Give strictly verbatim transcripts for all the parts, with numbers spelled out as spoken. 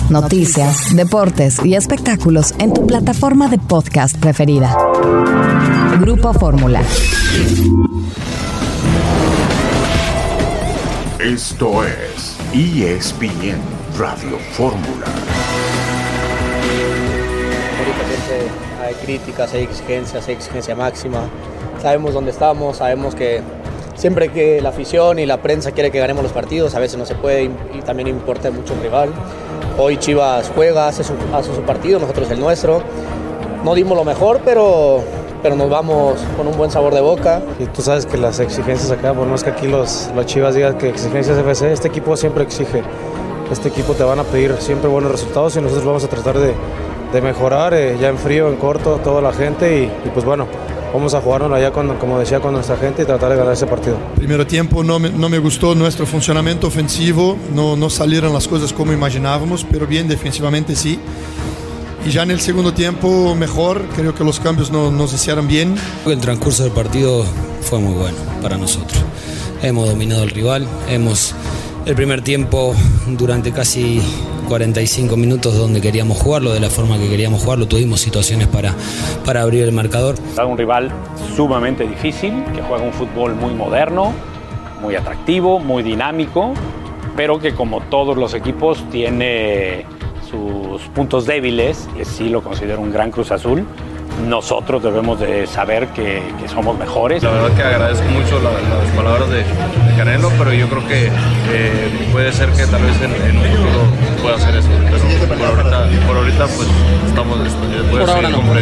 noticias, deportes y espectáculos en tu plataforma de podcast preferida. Grupo Fórmula. Esto es E S P N Radio Fórmula. Históricamente hay críticas, hay exigencias, hay exigencia máxima. Sabemos dónde estamos, sabemos que siempre que la afición y la prensa quiere que ganemos los partidos, a veces no se puede y también importa mucho el rival. Hoy Chivas juega, hace su, hace su partido, nosotros el nuestro. No dimos lo mejor, pero, pero nos vamos con un buen sabor de boca. Y tú sabes que las exigencias acá, por más que aquí los, los Chivas digan que exigencias F C, este equipo siempre exige. Este equipo te van a pedir siempre buenos resultados y nosotros vamos a tratar de, de mejorar eh, ya en frío, en corto, toda la gente y, y pues bueno, vamos a jugárnoslo allá con, como decía, con nuestra gente y tratar de ganar ese partido. Primer tiempo no me, no me gustó nuestro funcionamiento ofensivo, no, no salieron las cosas como imaginábamos, pero bien defensivamente sí. Y ya en el segundo tiempo mejor, creo que los cambios no, nos hicieron bien. El transcurso del partido fue muy bueno para nosotros. Hemos dominado al rival, hemos el primer tiempo durante casi cuarenta y cinco minutos donde queríamos jugarlo, de la forma que queríamos jugarlo, tuvimos situaciones para, para abrir el marcador. Un rival sumamente difícil, que juega un fútbol muy moderno, muy atractivo, muy dinámico, pero que como todos los equipos tiene sus puntos débiles, y sí lo considero un gran Cruz Azul. Nosotros debemos de saber que, que somos mejores. La verdad que agradezco mucho la, las palabras de, de Canelo, pero yo creo que eh, puede ser que tal vez en, en un futuro pueda hacer eso. Pero por ahorita, por ahorita pues estamos puede por ahora no. con Freddy.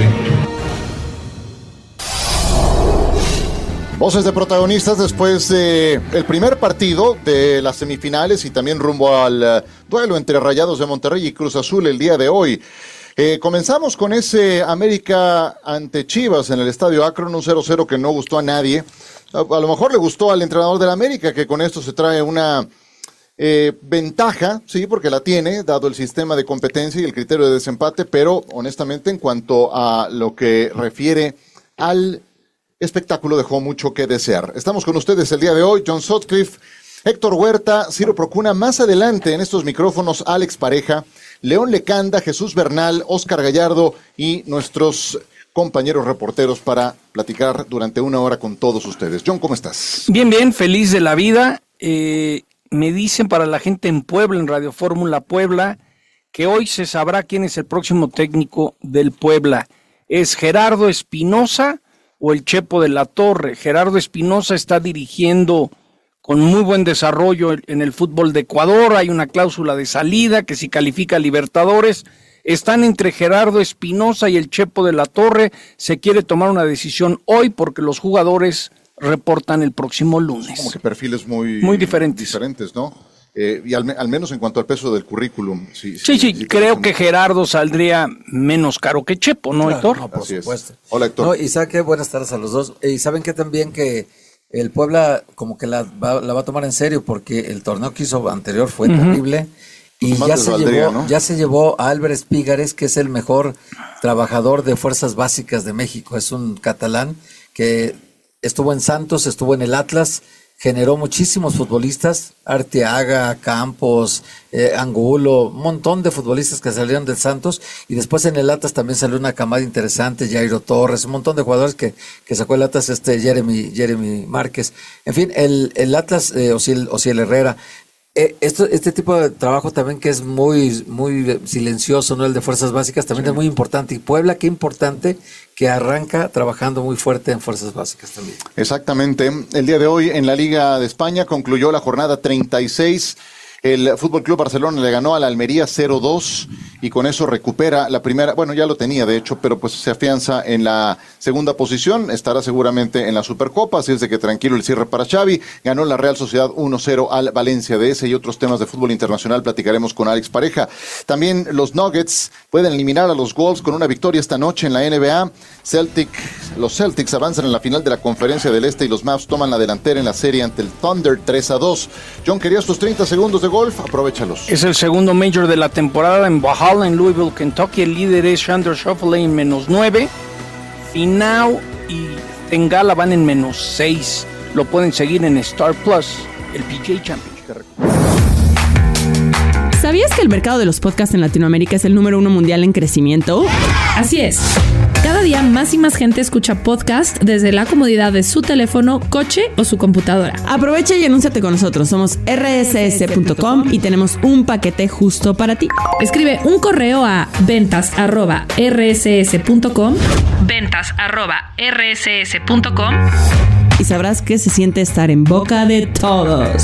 Voces de protagonistas después del de primer partido de las semifinales y también rumbo al uh, duelo entre Rayados de Monterrey y Cruz Azul el día de hoy. Eh, comenzamos con ese América ante Chivas en el Estadio Akron, un cero cero que no gustó a nadie. A, a lo mejor le gustó al entrenador del América, que con esto se trae una eh, ventaja, sí, porque la tiene, dado el sistema de competencia y el criterio de desempate, pero honestamente en cuanto a lo que refiere al espectáculo dejó mucho que desear. Estamos con ustedes el día de hoy, John Sutcliffe, Héctor Huerta, Ciro Procuna, más adelante en estos micrófonos Alex Pareja, León Lecanda, Jesús Bernal, Óscar Gallardo y nuestros compañeros reporteros para platicar durante una hora con todos ustedes. John, ¿cómo estás? Bien, bien, feliz de la vida. Eh, me dicen para la gente en Puebla, en Radio Fórmula Puebla, que hoy se sabrá quién es el próximo técnico del Puebla. ¿Es Gerardo Espinosa o el Chepo de la Torre? Gerardo Espinosa está dirigiendo con muy buen desarrollo en el fútbol de Ecuador, hay una cláusula de salida que si califica a Libertadores, están entre Gerardo Espinosa y el Chepo de la Torre, se quiere tomar una decisión hoy porque los jugadores reportan el próximo lunes. Como que perfiles muy, muy diferentes. diferentes, ¿no? Eh, y al, al menos en cuanto al peso del currículum. Sí, sí, sí, sí, sí creo que Gerardo saldría menos caro que Chepo, ¿no, claro, Héctor? No, por Así supuesto. Es. Hola, Héctor. No, y sabe que buenas tardes a los dos. Y saben que también que el Puebla como que la va, la va a tomar en serio porque el torneo que hizo anterior fue uh-huh. terrible y ya se, llevó, ¿no? ya se llevó a Álvarez Pígares, que es el mejor trabajador de fuerzas básicas de México. Es un catalán que estuvo en Santos, estuvo en el Atlas, generó muchísimos futbolistas, Arteaga, Campos, eh, Angulo, un montón de futbolistas que salieron del Santos, y después en el Atlas también salió una camada interesante, Jairo Torres, un montón de jugadores que, que sacó el Atlas, este Jeremy, Jeremy Márquez, en fin, el, el Atlas, eh, Osiel, Osiel Herrera. Eh, esto, este tipo de trabajo también que es muy, muy silencioso, ¿no? El de fuerzas básicas también sí. es muy importante. Y Puebla, qué importante que arranca trabajando muy fuerte en fuerzas básicas también. Exactamente. El día de hoy en la Liga de España concluyó la jornada treinta y seis. El F C Barcelona le ganó a la Almería cero dos y con eso recupera la primera, bueno, ya lo tenía de hecho, pero pues se afianza en la segunda posición, estará seguramente en la Supercopa, así es de que tranquilo el cierre para Xavi. Ganó la Real Sociedad uno cero al Valencia. De ese y otros temas de fútbol internacional platicaremos con Alex Pareja. También los Nuggets pueden eliminar a los Wolves con una victoria esta noche en la N B A. Celtic, los Celtics avanzan en la final de la Conferencia del Este y los Mavs toman la delantera en la serie ante el Thunder tres a dos. John, querías tus treinta segundos de golf, aprovechalos. Es el segundo major de la temporada en Valhalla, en Louisville, Kentucky. El líder es Xander Schauffele en menos nueve. Finau y Tengala van en menos seis. Lo pueden seguir en Star Plus, el P G A Championship. ¿Sabías ¿Sabías que el mercado de los podcasts en Latinoamérica es el número uno mundial en crecimiento? Así es. Cada día más y más gente escucha podcast desde la comodidad de su teléfono, coche o su computadora. Aprovecha y anúnciate con nosotros. Somos erre ese ese punto com y tenemos un paquete justo para ti. Escribe un correo a ventas arroba erre ese ese punto com, ventas arroba erre ese ese punto com, y sabrás que se siente estar en boca de todos.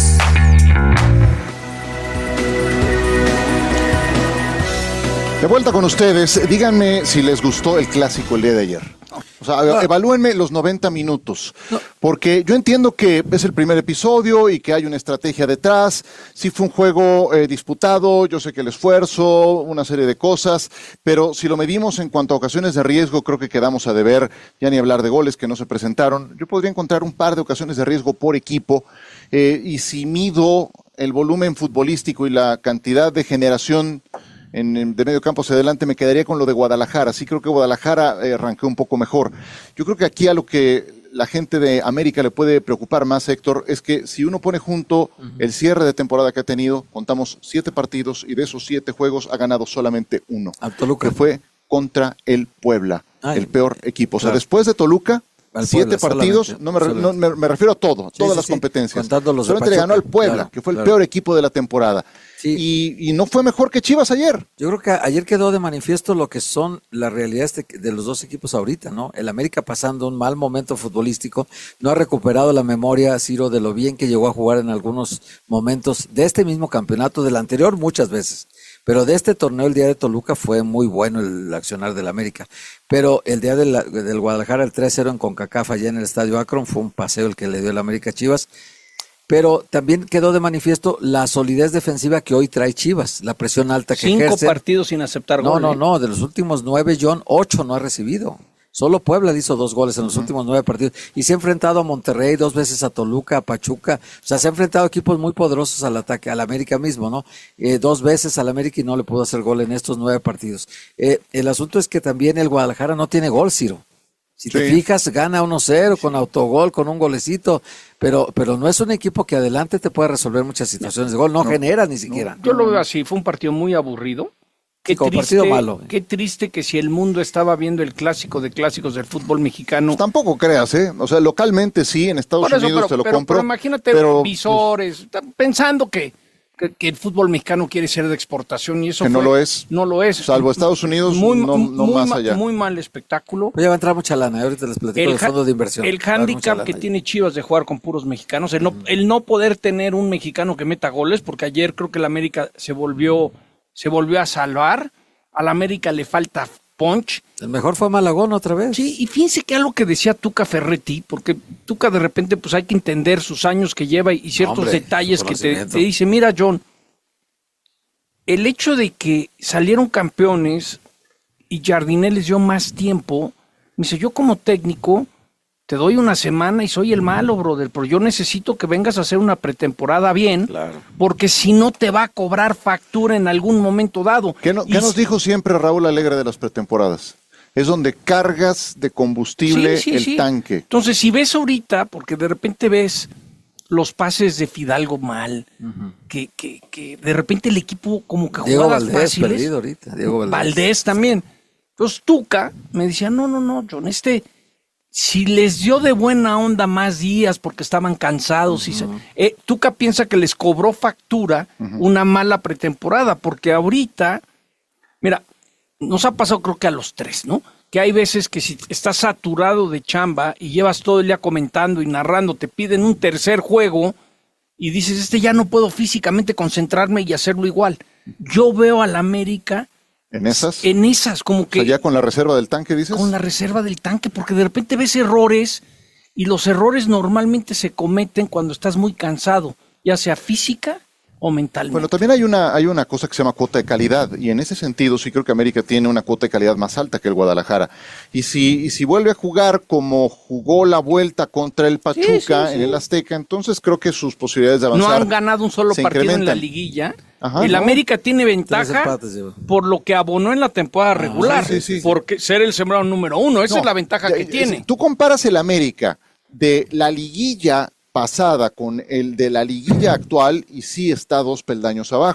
De vuelta con ustedes, díganme si les gustó el clásico el día de ayer. O sea, no. evalúenme los noventa minutos, no. porque yo entiendo que es el primer episodio y que hay una estrategia detrás. Sí fue un juego eh, disputado, yo sé que el esfuerzo, una serie de cosas, pero si lo medimos en cuanto a ocasiones de riesgo, creo que quedamos a deber, ya ni hablar de goles que no se presentaron. Yo podría encontrar un par de ocasiones de riesgo por equipo, eh, y si mido el volumen futbolístico y la cantidad de generación En, en, de medio campo hacia adelante, me quedaría con lo de Guadalajara. Sí creo que Guadalajara eh, arrancó un poco mejor. Yo creo que aquí a lo que la gente de América le puede preocupar más, Héctor, es que si uno pone junto uh-huh. el cierre de temporada que ha tenido, contamos siete partidos y de esos siete juegos ha ganado solamente uno, que fue contra el Puebla, Ay, el peor equipo. Claro. O sea, después de Toluca, Al siete Puebla, partidos, no, me, no me, me refiero a todo, sí, todas sí, las sí. competencias. Solamente le ganó al Puebla, claro, que fue el claro. peor equipo de la temporada. Sí. Y, y no fue mejor que Chivas ayer. Yo creo que ayer quedó de manifiesto lo que son las realidades de, de los dos equipos ahorita, ¿no? El América pasando un mal momento futbolístico, no ha recuperado la memoria, Ciro, de lo bien que llegó a jugar en algunos momentos de este mismo campeonato, del anterior muchas veces. Pero de este torneo, el día de Toluca, fue muy bueno el accionar del América. Pero el día de la, del Guadalajara, el tres cero en CONCACAF allá en el Estadio Akron, fue un paseo el que le dio el América a Chivas. Pero también quedó de manifiesto la solidez defensiva que hoy trae Chivas, la presión alta que Cinco ejerce. partidos sin aceptar no, gol. No, no, no, de los últimos nueve, John, ocho no ha recibido. Solo Puebla le hizo dos goles en los uh-huh. últimos nueve partidos. Y se ha enfrentado a Monterrey, dos veces a Toluca, a Pachuca. O sea, se ha enfrentado a equipos muy poderosos al ataque, al América mismo, ¿no? Eh, dos veces al América y no le pudo hacer gol en estos nueve partidos. Eh, el asunto es que también el Guadalajara no tiene gol, Ciro. Si sí. te fijas, gana uno cero con autogol, con un golecito, pero pero no es un equipo que adelante te puede resolver muchas situaciones de gol, no, no genera ni siquiera. No. Yo lo veo así, fue un partido muy aburrido. Qué como triste, partido malo. Qué triste que si el mundo estaba viendo el clásico de clásicos del fútbol mexicano. Pues tampoco creas, ¿eh? O sea, localmente sí, en Estados eso, Unidos pero, te lo pero, compro. Pero imagínate pero, visores, pues, pensando que, que, que el fútbol mexicano quiere ser de exportación y eso que fue, no lo es. No lo es. Salvo Estados Unidos, muy, no, no muy más ma, allá. Muy mal espectáculo. Pues ya va a entrar mucha lana, ahorita les platico del fondo de inversión. El hándicap que tiene Chivas de jugar con puros mexicanos, el no, uh-huh. el no poder tener un mexicano que meta goles, porque ayer creo que el América se volvió, se volvió a salvar. Al América le falta punch. El mejor fue Malagón otra vez. Sí, y fíjense que algo que decía Tuca Ferretti, porque Tuca de repente pues hay que entender sus años que lleva y ciertos Hombre, detalles que te, te dice, mira John, el hecho de que salieron campeones y Jardiné les dio más tiempo, me dice, yo como técnico te doy una semana y soy el malo, brother, pero yo necesito que vengas a hacer una pretemporada bien, claro. porque si no te va a cobrar factura en algún momento dado. ¿Qué, no, ¿qué nos dijo siempre Raúl Alegre de las pretemporadas? Es donde cargas de combustible sí, sí, el sí. tanque. Entonces, si ves ahorita, porque de repente ves los pases de Fidalgo mal, uh-huh. que, que, que de repente el equipo como que Diego jugadas Valdés fáciles. Perdido ahorita, Diego Valdés. Valdés también. Entonces Tuca me decía, no, no, no, John, este... Si les dio de buena onda más días porque estaban cansados, uh-huh. y se, eh, Tuca piensa que les cobró factura uh-huh. una mala pretemporada, porque ahorita, mira, nos ha pasado creo que a los tres, ¿no? Que hay veces que si estás saturado de chamba y llevas todo el día comentando y narrando, te piden un tercer juego y dices, este ya no puedo físicamente concentrarme y hacerlo igual. Yo veo al América... ¿En esas? En esas, como que... O sea, ya con la reserva del tanque, dices. Con la reserva del tanque, porque de repente ves errores y los errores normalmente se cometen cuando estás muy cansado, ya sea física o mentalmente. Bueno, también hay una, hay una cosa que se llama cuota de calidad, y en ese sentido sí creo que América tiene una cuota de calidad más alta que el Guadalajara. Y si, y si vuelve a jugar como jugó la vuelta contra el Pachuca sí, sí, sí. en el Azteca, entonces creo que sus posibilidades de avanzar no han ganado un solo partido en la liguilla. Ajá, el no. América tiene ventaja empates, por lo que abonó en la temporada regular, ah, sí, sí, sí. porque ser el sembrado número uno, esa no, es la ventaja ya, que tiene. Tú comparas el América de la liguilla pasada con el de la liguilla actual y sí está dos peldaños abajo.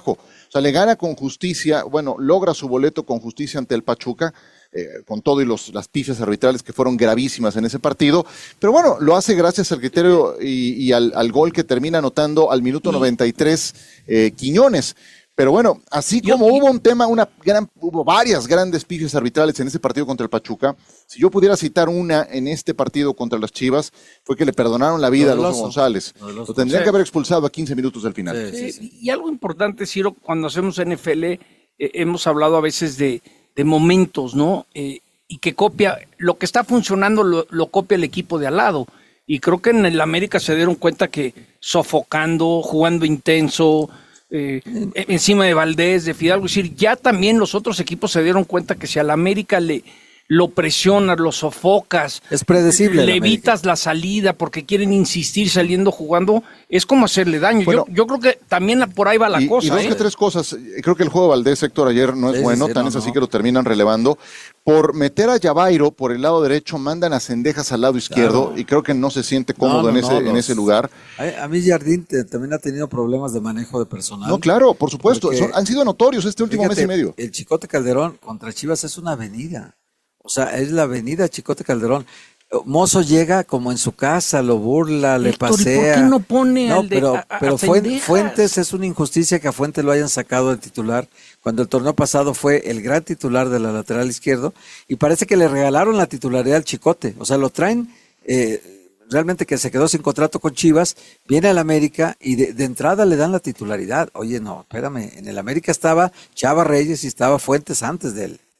O sea, le gana con justicia, bueno, logra su boleto con justicia ante el Pachuca, eh, con todo y los, las pifias arbitrales que fueron gravísimas en ese partido, pero bueno, lo hace gracias al criterio y, y al, al gol que termina anotando al minuto noventa y tres eh, Quiñones. Pero bueno, así como yo, hubo un tema, una gran, hubo varias grandes pifias arbitrales en ese partido contra el Pachuca, si yo pudiera citar una en este partido contra las Chivas, fue que le perdonaron la vida a Alonso González. Lo tendrían que haber expulsado a quince minutos del final. Sí, sí, sí. Y algo importante, Ciro, cuando hacemos N F L, eh, hemos hablado a veces de, de momentos, ¿no? Eh, y que copia, lo que está funcionando lo, lo copia el equipo de al lado. Y creo que en el América se dieron cuenta que sofocando, jugando intenso, Eh, encima de Valdés, de Fidalgo, es decir, ya también los otros equipos se dieron cuenta que si al América le lo presionas, lo sofocas, es predecible, le evitas la salida porque quieren insistir saliendo jugando, es como hacerle daño. Bueno, yo, yo creo que también por ahí va la y, cosa. Y dos ¿eh? que tres cosas. Creo que el juego de Valdés, Héctor, ayer no es sí, bueno, sí, tan no, es así no. que lo terminan relevando. Por meter a Yavairo por el lado derecho, mandan a Cendejas al lado izquierdo, claro. y creo que no se siente cómodo no, no, en, ese, no, los, en ese lugar. A, a mí Jardín te, también ha tenido problemas de manejo de personal. No, claro, por supuesto, son, han sido notorios este último fíjate, mes y medio. El Chicote Calderón contra Chivas es una avenida. O sea, es la avenida Chicote Calderón. Mozo llega como en su casa, lo burla, Héctor, le pasea. ¿Por qué no pone no, al de, pero, a, a pero Cendejas? Fuentes es una injusticia que a Fuentes lo hayan sacado de titular, cuando el torneo pasado fue el gran titular de la lateral izquierdo, y parece que le regalaron la titularidad al Chicote. O sea, lo traen, eh, realmente que se quedó sin contrato con Chivas, viene al América y de, de entrada le dan la titularidad. Oye, no, espérame, en el América estaba Chava Reyes y estaba Fuentes antes de él.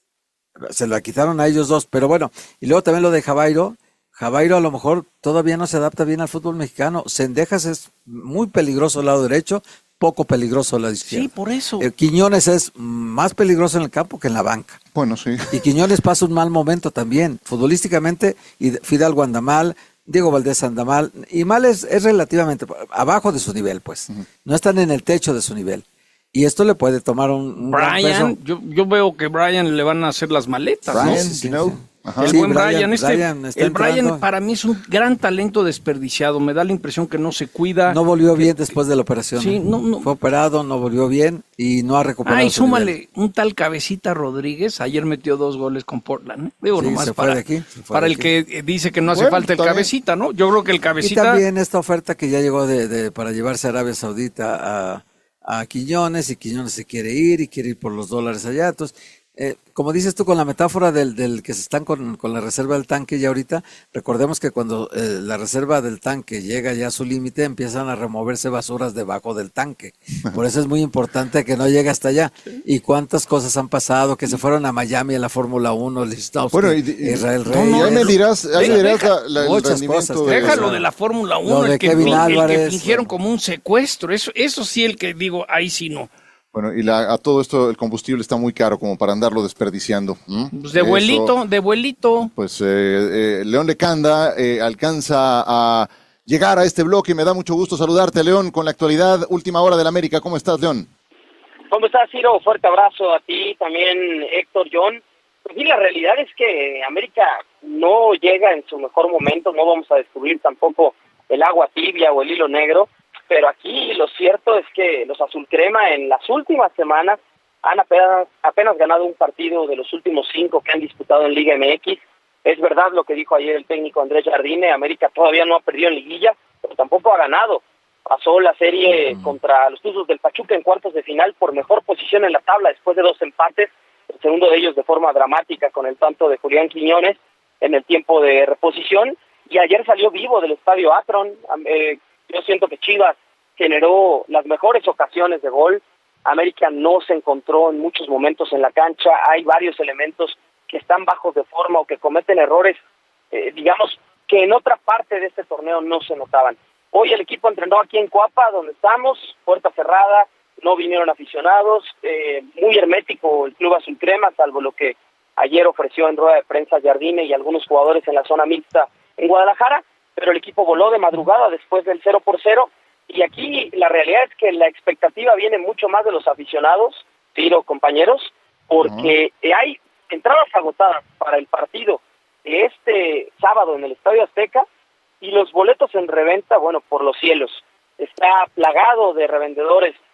Se la quitaron a ellos dos, pero bueno, y luego también lo de Javairo. Javairo a lo mejor todavía no se adapta bien al fútbol mexicano. Cendejas es muy peligroso al lado derecho, poco peligroso al lado izquierdo. Sí, por eso. Eh, Quiñones es más peligroso en el campo que en la banca. Bueno, sí. Y Quiñones pasa un mal momento también. Futbolísticamente, Fidalgo anda mal, Diego Valdés anda mal, y mal es, es relativamente abajo de su nivel, pues. Uh-huh. No están en el techo de su nivel. Y esto le puede tomar un, un Brian, yo, yo veo que Brian le van a hacer las maletas, Brian, ¿no? Sí, sí, sí. Ajá. El sí, buen Brian, Brian, este, Brian el Brian para mí es un gran talento desperdiciado, me da la impresión que no se cuida. No volvió que, bien después de la operación. Sí, no, no. Fue operado, no volvió bien y no ha recuperado. Ah, y su súmale, nivel. un tal Cabecita Rodríguez, ayer metió dos goles con Portland, ¿eh? Digo, sí, nomás se para, fue de aquí, se fue para de el aquí. que dice que no hace bueno, falta el Cabecita, ¿no? Yo creo que el Cabecita... Y también esta oferta que ya llegó de, de para llevarse a Arabia Saudita a... a Quiñones, y Quiñones se quiere ir y quiere ir por los dólares allá. Entonces, eh, como dices tú con la metáfora del, del que se están con, con la reserva del tanque ya ahorita, recordemos que cuando eh, la reserva del tanque llega ya a su límite, empiezan a removerse basuras debajo del tanque. Por eso es muy importante que no llegue hasta allá. Y cuántas cosas han pasado, que se fueron a Miami a la Fórmula uno, Listowski, bueno, y, y, Israel no, Reyes. No, ahí me dirás, ahí me dirás la, la, muchas cosas. De, déjalo de la Fórmula uno, el, el, que, Kevin Álvarez, el que fingieron bueno. como un secuestro. Eso, eso sí, el que digo, ahí sí no. Bueno, y la, a todo esto el combustible está muy caro como para andarlo desperdiciando. ¿Mm? Pues de vuelito, Eso, de vuelito. Pues eh, eh, León Lecanda eh, alcanza a llegar a este bloque y me da mucho gusto saludarte, León, con la actualidad, última hora del América. ¿Cómo estás, León? ¿Cómo estás, Ciro? Fuerte abrazo a ti, también Héctor, John. Pues sí, la realidad es que América no llega en su mejor momento, no vamos a descubrir tampoco el agua tibia o el hilo negro. Pero aquí lo cierto es que los azulcrema en las últimas semanas han apenas, apenas ganado un partido de los últimos cinco que han disputado en Liga M X. Es verdad lo que dijo ayer el técnico Andrés Jardine, América todavía no ha perdido en liguilla, pero tampoco ha ganado. Pasó la serie uh-huh. contra los Tuzos del Pachuca en cuartos de final por mejor posición en la tabla después de dos empates, el segundo de ellos de forma dramática con el tanto de Julián Quiñones en el tiempo de reposición, y ayer salió vivo del estadio Akron. Eh, Yo siento que Chivas generó las mejores ocasiones de gol. América no se encontró en muchos momentos en la cancha. Hay varios elementos que están bajos de forma o que cometen errores, eh, digamos, que en otra parte de este torneo no se notaban. Hoy el equipo entrenó aquí en Coapa, donde estamos, puerta cerrada, no vinieron aficionados, eh, muy hermético el club azulcrema, salvo lo que ayer ofreció en rueda de prensa Jardine y algunos jugadores en la zona mixta en Guadalajara. Pero el equipo voló de madrugada después del cero por cero, y aquí la realidad es que la expectativa viene mucho más de los aficionados, Tiro, compañeros, porque uh-huh. hay entradas agotadas para el partido de este sábado en el Estadio Azteca, y los boletos en reventa, bueno, por los cielos. Está plagado de revendedores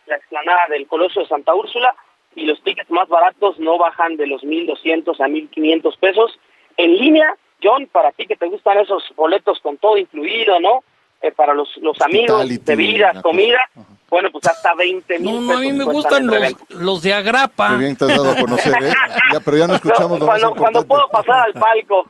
la explanada del Coloso de Santa Úrsula, y los tickets más baratos no bajan de los mil doscientos a mil quinientos pesos. En línea, John, para ti que te gustan esos boletos con todo incluido, ¿no? Eh, para los, los amigos, bebidas, comida, bueno, pues hasta veinte mil no, pesos. No, a mí me gustan los, los de agrapa. Qué bien te has dado a conocer, ¿eh? Ya, pero ya no escuchamos no, lo más cuando, cuando puedo pasar al palco.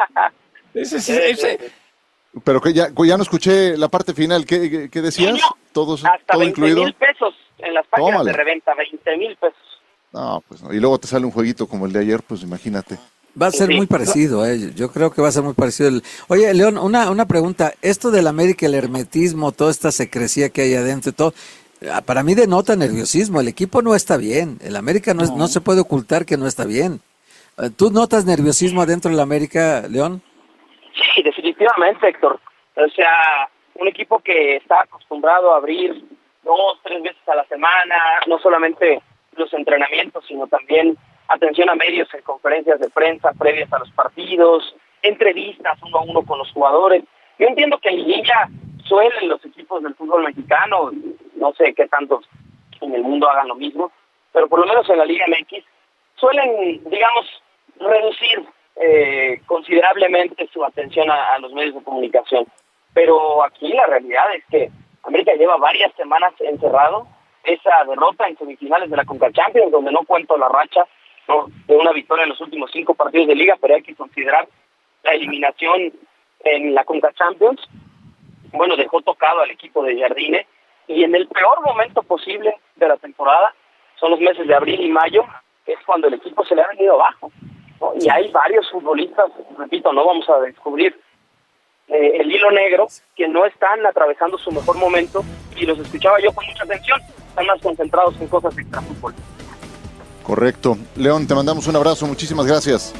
ese, ese, ese. Pero que ya, ya no escuché la parte final. ¿Qué, qué, qué decías? No, Todos, hasta todo veinte incluido. mil pesos en las páginas Tómale. de reventa, veinte mil pesos. No, pues no. Y luego te sale un jueguito como el de ayer, pues imagínate. Va a ser Sí. muy parecido, eh. Yo creo que va a ser muy parecido. El... Oye, León, una, una pregunta. Esto del América, el hermetismo, toda esta secrecía que hay adentro y todo, para mí denota nerviosismo. El equipo no está bien. El América no, es, no se puede ocultar que no está bien. ¿Tú notas nerviosismo adentro del América, León? Sí, definitivamente, Héctor. O sea, un equipo que está acostumbrado a abrir dos, tres veces a la semana, no solamente los entrenamientos, sino también atención a medios en conferencias de prensa previas a los partidos, entrevistas uno a uno con los jugadores. Yo entiendo que en liguilla suelen los equipos del fútbol mexicano, no sé qué tantos en el mundo hagan lo mismo, pero por lo menos en la Liga M X suelen, digamos, reducir eh, considerablemente su atención a, a los medios de comunicación. Pero aquí la realidad es que América lleva varias semanas encerrado. Esa derrota en semifinales de la Conca Champions, donde no cuento la racha, ¿no?, de una victoria en los últimos cinco partidos de liga, pero hay que considerar la eliminación en la Conca Champions. Bueno, dejó tocado al equipo de Jardine, y en el peor momento posible de la temporada, son los meses de abril y mayo, es cuando el equipo se le ha venido abajo, ¿no? Y hay varios futbolistas, repito, no vamos a descubrir eh, el hilo negro, que no están atravesando su mejor momento, y los escuchaba yo con mucha atención, están más concentrados en cosas extrafútbol. Correcto. León, te mandamos un abrazo, muchísimas gracias.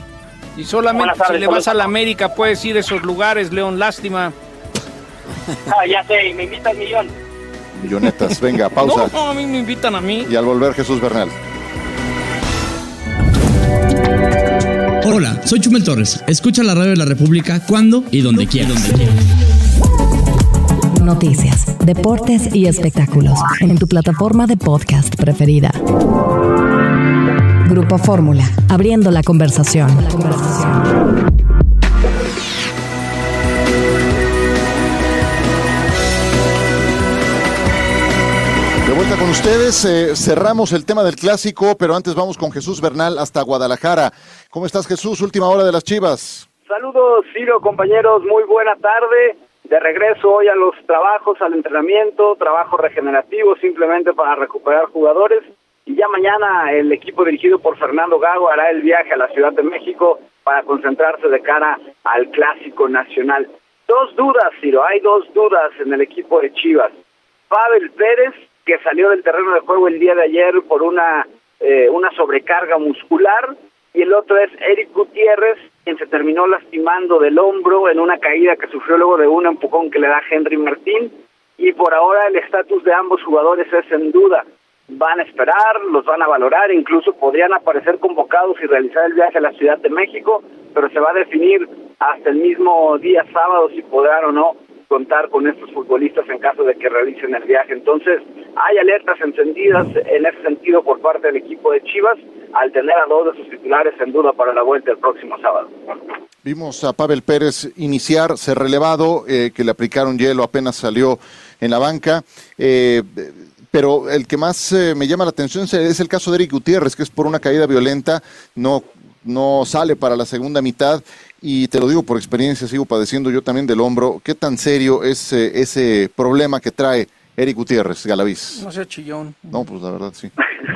Y solamente Buenas tardes, si le vas saludos. a la América puedes ir a esos lugares, León, lástima. Ah, ya sé, y me invitas millón. Millonetas, venga, pausa. No, a mí me invitan a mí. Y al volver, Jesús Bernal. Hola, soy Chumel Torres. Escucha la radio de la República cuando y donde quieras. Noticias, deportes y espectáculos en tu plataforma de podcast preferida. Grupo Fórmula, abriendo la conversación. De vuelta con ustedes, eh, cerramos el tema del clásico, pero antes vamos con Jesús Bernal hasta Guadalajara. ¿Cómo estás, Jesús? Última hora de las Chivas. Saludos, Ciro, compañeros, muy buena tarde. De regreso hoy a los trabajos, al entrenamiento, trabajo regenerativo simplemente para recuperar jugadores. Y ya mañana el equipo dirigido por Fernando Gago hará el viaje a la Ciudad de México para concentrarse de cara al Clásico Nacional. Dos dudas, Ciro, hay dos dudas en el equipo de Chivas. Pavel Pérez, que salió del terreno de juego el día de ayer por una, eh, una sobrecarga muscular, y el otro es Eric Gutiérrez, quien se terminó lastimando del hombro en una caída que sufrió luego de un empujón que le da Henry Martín, y por ahora el estatus de ambos jugadores es en duda. Van a esperar, los van a valorar, incluso podrían aparecer convocados y realizar el viaje a la Ciudad de México, pero se va a definir hasta el mismo día sábado si podrán o no contar con estos futbolistas en caso de que realicen el viaje. Entonces, hay alertas encendidas en ese sentido por parte del equipo de Chivas, al tener a dos de sus titulares en duda para la vuelta el próximo sábado. Vimos a Pavel Pérez iniciar, ser relevado, eh, que le aplicaron hielo, apenas salió en la banca, eh, pero el que más eh, me llama la atención es el caso de Eric Gutiérrez, que es por una caída violenta, no, no sale para la segunda mitad, y te lo digo por experiencia, sigo padeciendo yo también del hombro. ¿Qué tan serio es eh, ese problema que trae Eric Gutiérrez, Galaviz? No sea chillón. No, pues la verdad sí.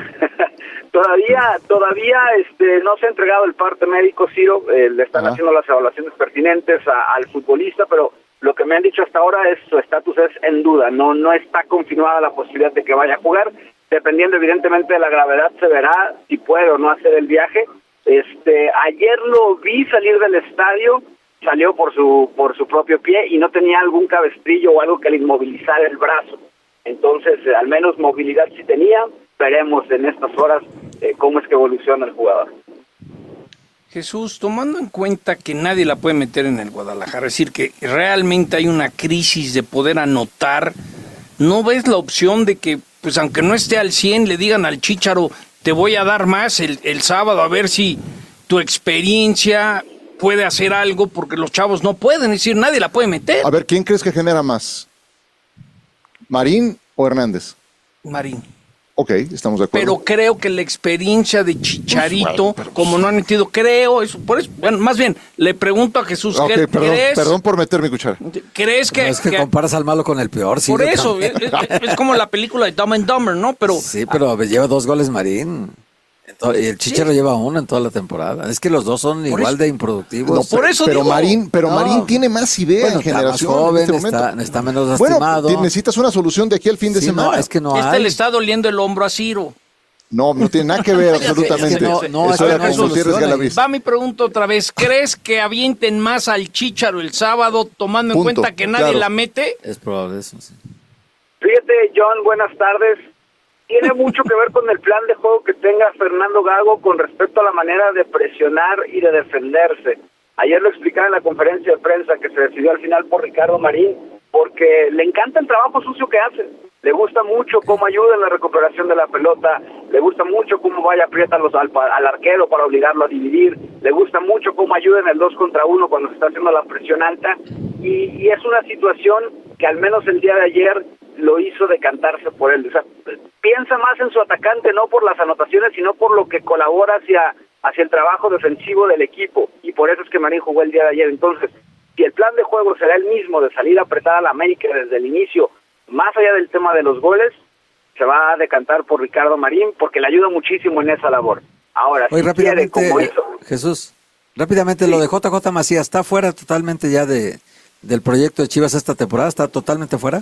Todavía, todavía este, no se ha entregado el parte médico, Ciro, eh, le están Ajá. haciendo las evaluaciones pertinentes a, al futbolista, pero lo que me han dicho hasta ahora es su estatus es en duda, no, no está confirmada la posibilidad de que vaya a jugar, dependiendo evidentemente de la gravedad se verá si puede o no hacer el viaje. Este, ayer lo vi salir del estadio, salió por su, por su propio pie y no tenía algún cabestrillo o algo que le inmovilizara el brazo, entonces eh, al menos movilidad sí tenía. Veremos en estas horas eh, cómo es que evoluciona el jugador. Jesús, tomando en cuenta que nadie la puede meter en el Guadalajara, es decir, que realmente hay una crisis de poder anotar, ¿no ves la opción de que pues aunque no esté al cien, le digan al Chícharo, te voy a dar más el, el sábado, a ver si tu experiencia puede hacer algo, porque los chavos no pueden, es decir, nadie la puede meter. A ver, ¿quién crees que genera más? ¿Marín o Hernández? Marín. Ok, estamos de acuerdo. Pero creo que la experiencia de Chicharito, Pues, bueno, pero, como no han metido, creo, eso, por eso, bueno, más bien, le pregunto a Jesús, Ok, ¿qué, perdón, ¿crees, perdón por meter mi cuchara. ¿crees que...? No, es que, que- comparas al malo con el peor. Sí, por yo eso, también. es, es- es como la película de Dumb and Dumber, ¿no? Pero Sí, pero lleva dos goles Marín. Ento- Y el Chicharo lleva uno en toda la temporada. Es que los dos son igual eso- de improductivos. No, pero, pero Marín, pero No. Marín tiene más idea Bueno, en está más generación joven, en este está- momento. está menos Bueno, lastimado. ti- necesitas una solución de aquí al fin de Sí, semana. no, es que no este hay. le está doliendo el hombro a Ciro. No, no tiene nada que ver absolutamente. Es que no- no, Eso es que era no hay con Gutiérrez solución ahí. Galaviz. Va mi pregunta otra vez, ¿crees que avienten más al Chícharo el sábado, tomando en Punto, cuenta que nadie claro. la mete? Es probable eso, sí. Fíjate, John, buenas tardes. Tiene mucho que ver con el plan de juego que tenga Fernando Gago con respecto a la manera de presionar y de defenderse. Ayer lo explicaba en la conferencia de prensa que se decidió al final por Ricardo Marín, porque le encanta el trabajo sucio que hace. Le gusta mucho cómo ayuda en la recuperación de la pelota, le gusta mucho cómo vaya aprieta los, al, al arquero para obligarlo a dividir, le gusta mucho cómo ayuda en el dos contra uno cuando se está haciendo la presión alta, y, y es una situación que al menos el día de ayer lo hizo decantarse por él. O sea, piensa más en su atacante, no por las anotaciones, sino por lo que colabora hacia, hacia el trabajo defensivo del equipo, y por eso es que Marín jugó el día de ayer. Entonces, si el plan de juego será el mismo de salir a apretar a la América desde el inicio, más allá del tema de los goles, se va a decantar por Ricardo Marín, porque le ayuda muchísimo en esa labor. Ahora, Oye, si quiere, rápidamente, como hizo... Jesús, rápidamente, lo de J J Macías, ¿está fuera totalmente ya de del proyecto de Chivas esta temporada? ¿Está totalmente fuera?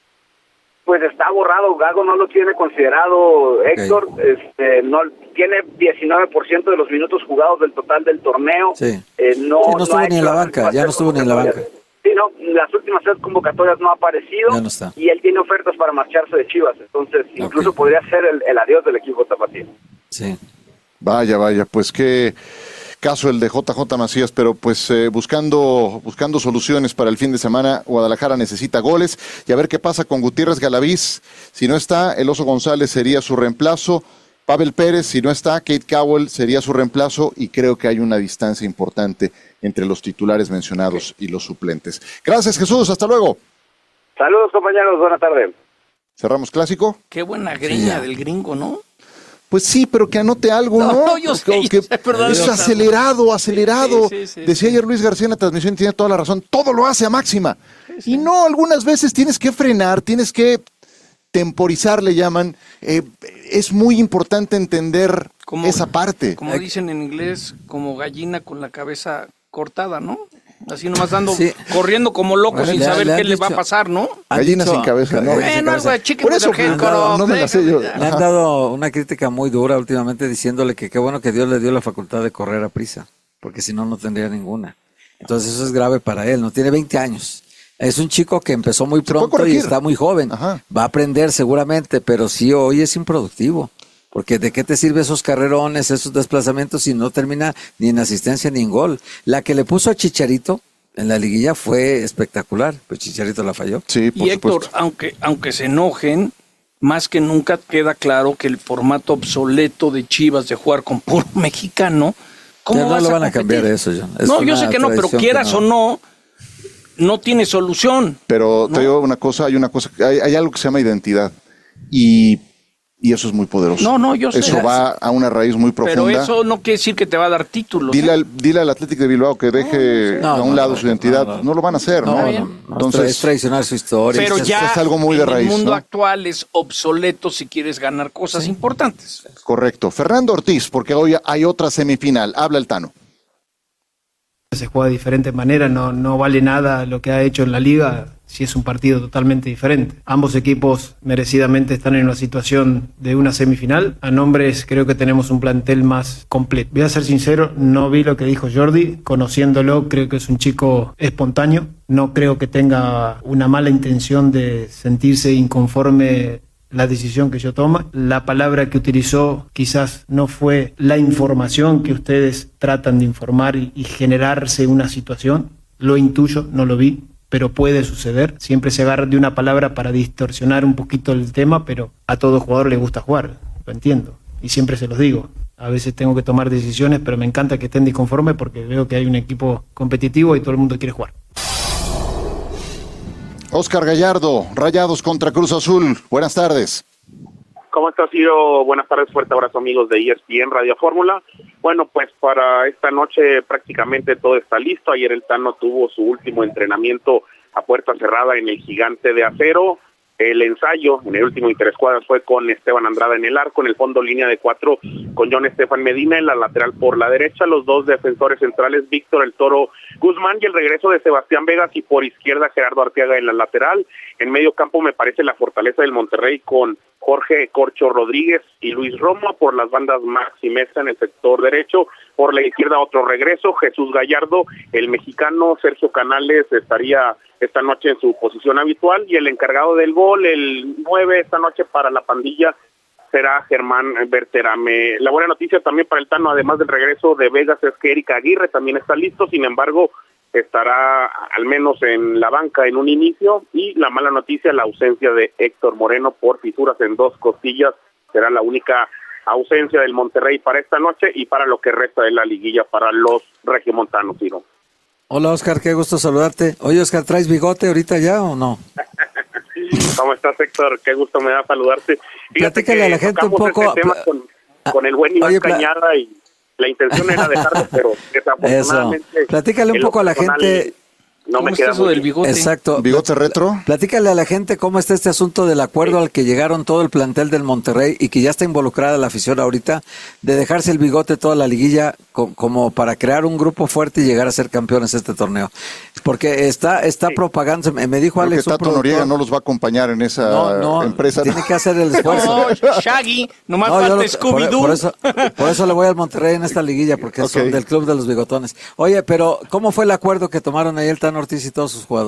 Pues está borrado, Gago no lo tiene considerado, Héctor, este, no tiene diecinueve por ciento de los minutos jugados del total del torneo. Sí. Eh, no, Sí, no estuvo ha ni en hecho la las banca, últimas ya no tres estuvo ni en la banca. convocatorias. Sí, no, las últimas tres convocatorias no ha aparecido Ya no está. y él tiene ofertas para marcharse de Chivas, entonces incluso podría ser el, el adiós del equipo tapatío. Sí. Vaya, vaya, pues qué caso el de J J Macías, pero pues eh, buscando buscando soluciones para el fin de semana. Guadalajara necesita goles y a ver qué pasa con Gutiérrez Galaviz. Si no está, el Oso González sería su reemplazo. Pavel Pérez, si no está, Kate Cowell sería su reemplazo, y creo que hay una distancia importante entre los titulares mencionados y los suplentes. Gracias, Jesús, hasta luego. Saludos, compañeros, buena tarde. ¿Cerramos clásico? Qué buena greña del gringo, ¿no? Pues sí, pero que anote algo, ¿no? No, no, yo sé, Como yo que sé, perdón, es yo sé. acelerado, acelerado. Sí, sí, sí, Decía sí. ayer Luis García en la transmisión, tiene toda la razón, todo lo hace a máxima. Y no, algunas veces tienes que frenar, tienes que temporizar, le llaman. Eh, es muy importante entender esa parte. Como dicen en inglés, como gallina con la cabeza cortada, ¿no? Así nomás dando, Sí. corriendo como loco Bueno, sin le- saber le han qué le va a dicho- pasar, ¿no? Han Gallina dicho- sin cabeza, ¿no? Bueno, algo de chicken Por eso, with their head no, cut off, no me la sé yo. Le han dado una crítica muy dura últimamente diciéndole que qué bueno que Dios le dio la facultad de correr a prisa, porque si no, no tendría ninguna. Entonces eso es grave para él, no tiene veinte años. Es un chico que empezó muy puede pronto y corregir. está muy joven. Ajá. Va a aprender seguramente, pero sí hoy es improductivo. Porque ¿de qué te sirve esos carrerones, esos desplazamientos si no termina ni en asistencia ni en gol? La que le puso a Chicharito en la liguilla fue espectacular, pues Chicharito la falló. Sí, Y Héctor, aunque, aunque se enojen, más que nunca queda claro que el formato obsoleto de Chivas de jugar con puro mexicano, ¿cómo Ya no vas lo a van a competir? cambiar eso, John. Es No, yo una sé que no, pero tradición quieras que o no, no tiene solución. Pero te digo una cosa, hay una cosa, hay, hay algo que se llama identidad. Y, y eso es muy poderoso. No, no, yo sé. Eso va a una raíz muy profunda. Pero eso no quiere decir que te va a dar títulos. Dile ¿eh? al, dile al Athletic de Bilbao que deje No, a un no, lado no, su identidad. no, No, no. lo van a hacer, ¿no? No, no, no. Entonces, es traicionar su historia. Pero es- ya es algo muy de en raíz, el mundo ¿no? actual es obsoleto si quieres ganar cosas importantes. correcto. Fernando Ortiz, porque hoy hay otra semifinal. Habla el Tano. Se juega de diferente manera, no, no vale nada lo que ha hecho en la liga si es un partido totalmente diferente. Ambos equipos merecidamente están en una situación de una semifinal. A nombres creo que tenemos un plantel más completo. Voy a ser sincero, no vi lo que dijo Jordi, conociéndolo creo que es un chico espontáneo, no creo que tenga una mala intención de sentirse inconforme la decisión que yo toma. La palabra que utilizó quizás no fue la información que ustedes tratan de informar y, y generarse una situación. Lo intuyo, no lo vi. pero puede suceder. Siempre se agarra de una palabra para distorsionar un poquito el tema, pero a todo jugador le gusta jugar, lo entiendo. Y siempre se los digo. A veces tengo que tomar decisiones, pero me encanta que estén disconformes porque veo que hay un equipo competitivo y todo el mundo quiere jugar. Oscar Gallardo, Rayados contra Cruz Azul. Buenas tardes. ¿Cómo estás, Ciro? Buenas tardes, fuerte abrazo, amigos de E S P N Radio Fórmula. Bueno, pues para esta noche prácticamente todo está listo. Ayer el Tano tuvo su último entrenamiento a puerta cerrada en el Gigante de Acero. El ensayo en el último interescuadras fue con Esteban Andrada en el arco, en el fondo línea de cuatro con John Estefan Medina, en la lateral por la derecha, los dos defensores centrales, Víctor El Toro Guzmán, y el regreso de Sebastián Vegas, y por izquierda Gerardo Arteaga en la lateral. En medio campo me parece la fortaleza del Monterrey con Jorge Corcho Rodríguez y Luis Romo, por las bandas Max y Mesa en el sector derecho, por la izquierda otro regreso, Jesús Gallardo, el mexicano, Sergio Canales estaría esta noche en su posición habitual, y el encargado del gol, el nueve esta noche para la pandilla, será Germán Berterame. La buena noticia también para el Tano, además del regreso de Vegas, es que Erika Aguirre también está listo, sin embargo, estará al menos en la banca en un inicio, y la mala noticia, la ausencia de Héctor Moreno por fisuras en dos costillas, será la única ausencia del Monterrey para esta noche y para lo que resta de la liguilla para los regiomontanos, Ciro. Hola, Oscar, qué gusto saludarte. Oye, Oscar, ¿traes bigote ahorita ya o no? ¿Cómo estás, Héctor? Qué gusto me da saludarte. Fíjate Platícale que a la gente un poco. Este tema con, con el buen Iván Oye, Cañada, y la intención era dejarlo, pero desafortunadamente... Eso. Platícale un poco a la gente... No me queda eso del bigote? Exacto. ¿Bigote retro? Platícale a la gente cómo está este asunto del acuerdo al que llegaron todo el plantel del Monterrey y que ya está involucrada la afición ahorita, de dejarse el bigote toda la liguilla co- como para crear un grupo fuerte y llegar a ser campeones este torneo. Porque está está sí. propagando, me, me dijo Creo Alex... que Tato Noriega no los va a acompañar en esa no, no, empresa. Tiene que hacer el esfuerzo. No, Shaggy, nomás no, falta lo, Scooby-Doo. Por, por, eso, por eso le voy al Monterrey en esta liguilla, porque okay. son del club de los bigotones. Oye, pero ¿cómo fue el acuerdo que tomaron ahí el Tano Ortiz y todos sus jugadores?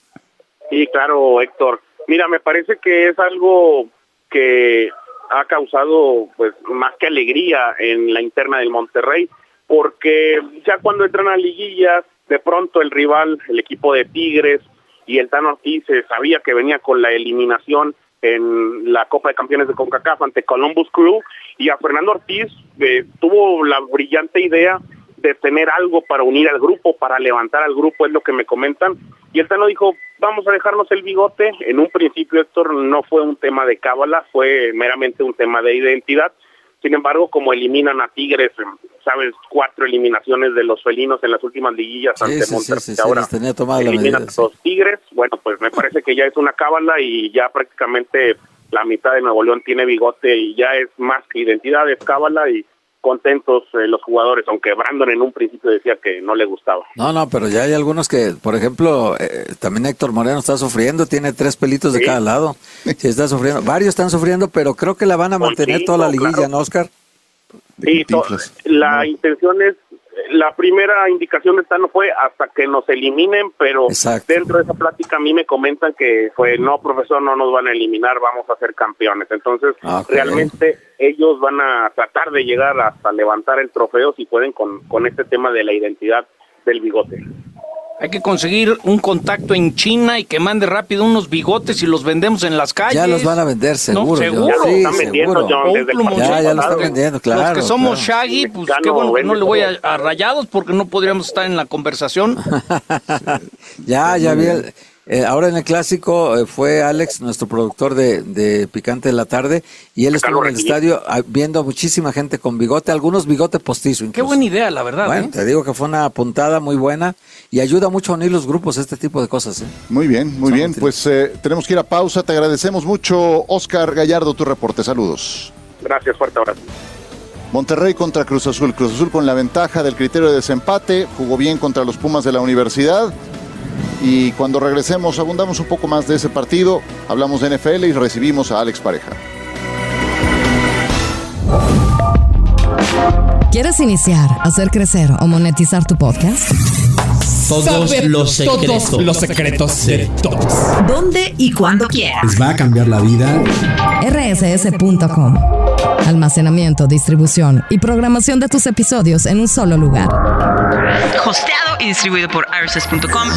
Sí, claro, Héctor. Mira, me parece que es algo que ha causado pues más que alegría en la interna del Monterrey, porque ya cuando entran a liguillas, de pronto el rival, el equipo de Tigres, y el Tano Ortiz se sabía que venía con la eliminación en la Copa de Campeones de CONCACAF ante Columbus Crew, y a Fernando Ortiz eh, tuvo la brillante idea de tener algo para unir al grupo, para levantar al grupo, es lo que me comentan, y el Tano dijo, vamos a dejarnos el bigote. En un principio, Héctor, no fue un tema de cábala, fue meramente un tema de identidad. Sin embargo, como eliminan a Tigres, sabes, cuatro eliminaciones de los felinos en las últimas liguillas sí, ante sí, Monterrey, sí, sí, ahora sí, eliminan a los Tigres, bueno, pues me parece que ya es una cábala, y ya prácticamente la mitad de Nuevo León tiene bigote, y ya es más que identidad, es cábala, y contentos eh, los jugadores, aunque Brandon en un principio decía que no le gustaba. No, no, pero ya hay algunos que, por ejemplo, eh, también Héctor Moreno está sufriendo, tiene tres pelitos de sí. cada lado, sí, está sufriendo, varios están sufriendo, pero creo que la van a mantener cinco, toda la liguilla, claro. ¿No, Oscar? Sí, to- la no. intención es, la primera indicación de Tano fue hasta que nos eliminen, pero Exacto. dentro de esa plática a mí me comentan que fue, no, profesor, no nos van a eliminar, vamos a ser campeones. Entonces, okay. realmente ellos van a tratar de llegar hasta levantar el trofeo si pueden con, con este tema de la identidad del bigote. Hay que conseguir un contacto en China y que mande rápido unos bigotes y los vendemos en las calles. Ya los van a vender, seguro. No, seguro. Ya lo sí, están vendiendo, John, desde el ya, ya lo están vendiendo, claro. Los que somos claro. Shaggy, pues qué bueno que no le voy a, a Rayados porque no podríamos estar en la conversación. ya, ya vi el... Eh, ahora en el clásico eh, fue Alex, nuestro productor de, de Picante de la Tarde, y él estuvo en el estadio a, viendo a muchísima gente con bigote, algunos bigote postizo incluso. Qué buena idea, la verdad. Bueno, ¿eh? te digo que fue una puntada muy buena y ayuda mucho a unir los grupos, este tipo de cosas. ¿eh? Muy bien, muy Son bien, pues eh, tenemos que ir a pausa, te agradecemos mucho, Oscar Gallardo, tu reporte, saludos. Gracias, fuerte abrazo. Monterrey contra Cruz Azul, Cruz Azul con la ventaja del criterio de desempate, jugó bien contra los Pumas de la Universidad. Y cuando regresemos abundamos un poco más de ese partido, hablamos de N F L y recibimos a Alex Pareja. ¿Quieres iniciar, hacer crecer o monetizar tu podcast? Todos Saber los secretos. Todos los secretos de todos. ¿Dónde y cuándo quieras? Les va a cambiar la vida. R S S punto com. Almacenamiento, distribución y programación de tus episodios en un solo lugar. Hosteado y distribuido por R S S punto com.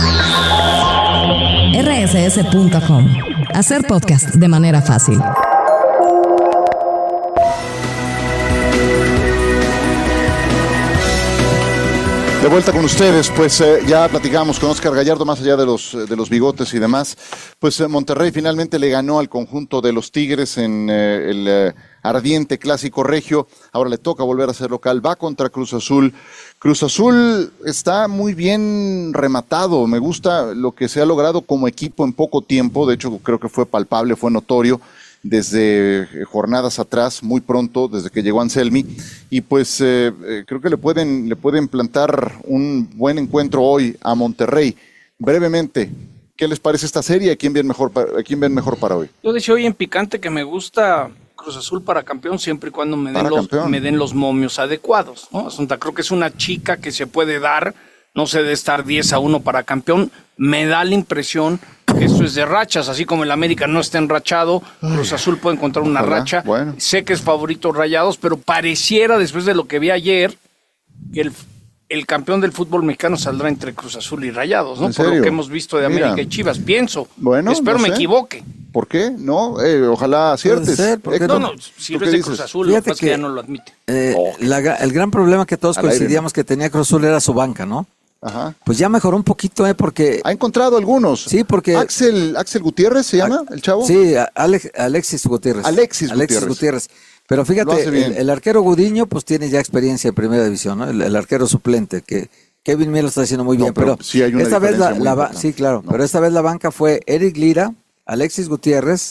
R S S punto com. Hacer podcast de manera fácil. De vuelta con ustedes, pues eh, ya platicamos con Oscar Gallardo, más allá de los, de los bigotes y demás, pues eh, Monterrey finalmente le ganó al conjunto de los Tigres en eh, el eh, ardiente clásico regio, ahora le toca volver a ser local, va contra Cruz Azul. Cruz Azul está muy bien rematado, me gusta lo que se ha logrado como equipo en poco tiempo, de hecho creo que fue palpable, fue notorio, desde jornadas atrás, muy pronto, desde que llegó Anselmi, y pues eh, eh, creo que le pueden, le pueden plantar un buen encuentro hoy a Monterrey. Brevemente, ¿qué les parece esta serie? ¿A quién ven mejor, a quién ven mejor para hoy? Yo decía hoy en picante que me gusta Cruz Azul para campeón siempre y cuando me den, los, me den los momios adecuados, ¿no? Asunta, creo que es una chica que se puede dar, no se debe estar diez a uno para campeón, me da la impresión que esto es de rachas, así como el América no está enrachado, Cruz Azul puede encontrar una Ojalá, racha, bueno. Sé que es favorito Rayados, pero pareciera, después de lo que vi ayer, que el, el campeón del fútbol mexicano saldrá entre Cruz Azul y Rayados, ¿no? Por lo que hemos visto de América Mira. y Chivas, pienso, bueno, espero no me sé. equivoque. ¿Por qué? No, eh, ojalá aciertes. Ser, no, no, si eres de Cruz Azul, Fíjate lo que, que ya no lo admite. Eh, oh. la, el gran problema que todos Al coincidíamos aire, ¿no? que tenía Cruz Azul era su banca, ¿no? Ajá. Pues ya mejoró un poquito, ¿eh? Porque... Ha encontrado algunos. Sí, porque... Axel, Axel Gutiérrez se llama, el chavo. Sí, Alex, Alexis Gutiérrez. Alexis, Alexis Gutiérrez. Gutiérrez. Pero fíjate, el, el arquero Gudiño pues tiene ya experiencia en primera división, ¿no? El, el arquero suplente, que Kevin Mier lo está haciendo muy bien. No, pero pero sí hay una esta vez la, la Sí, claro. No. Pero esta vez la banca fue Eric Lira, Alexis Gutiérrez,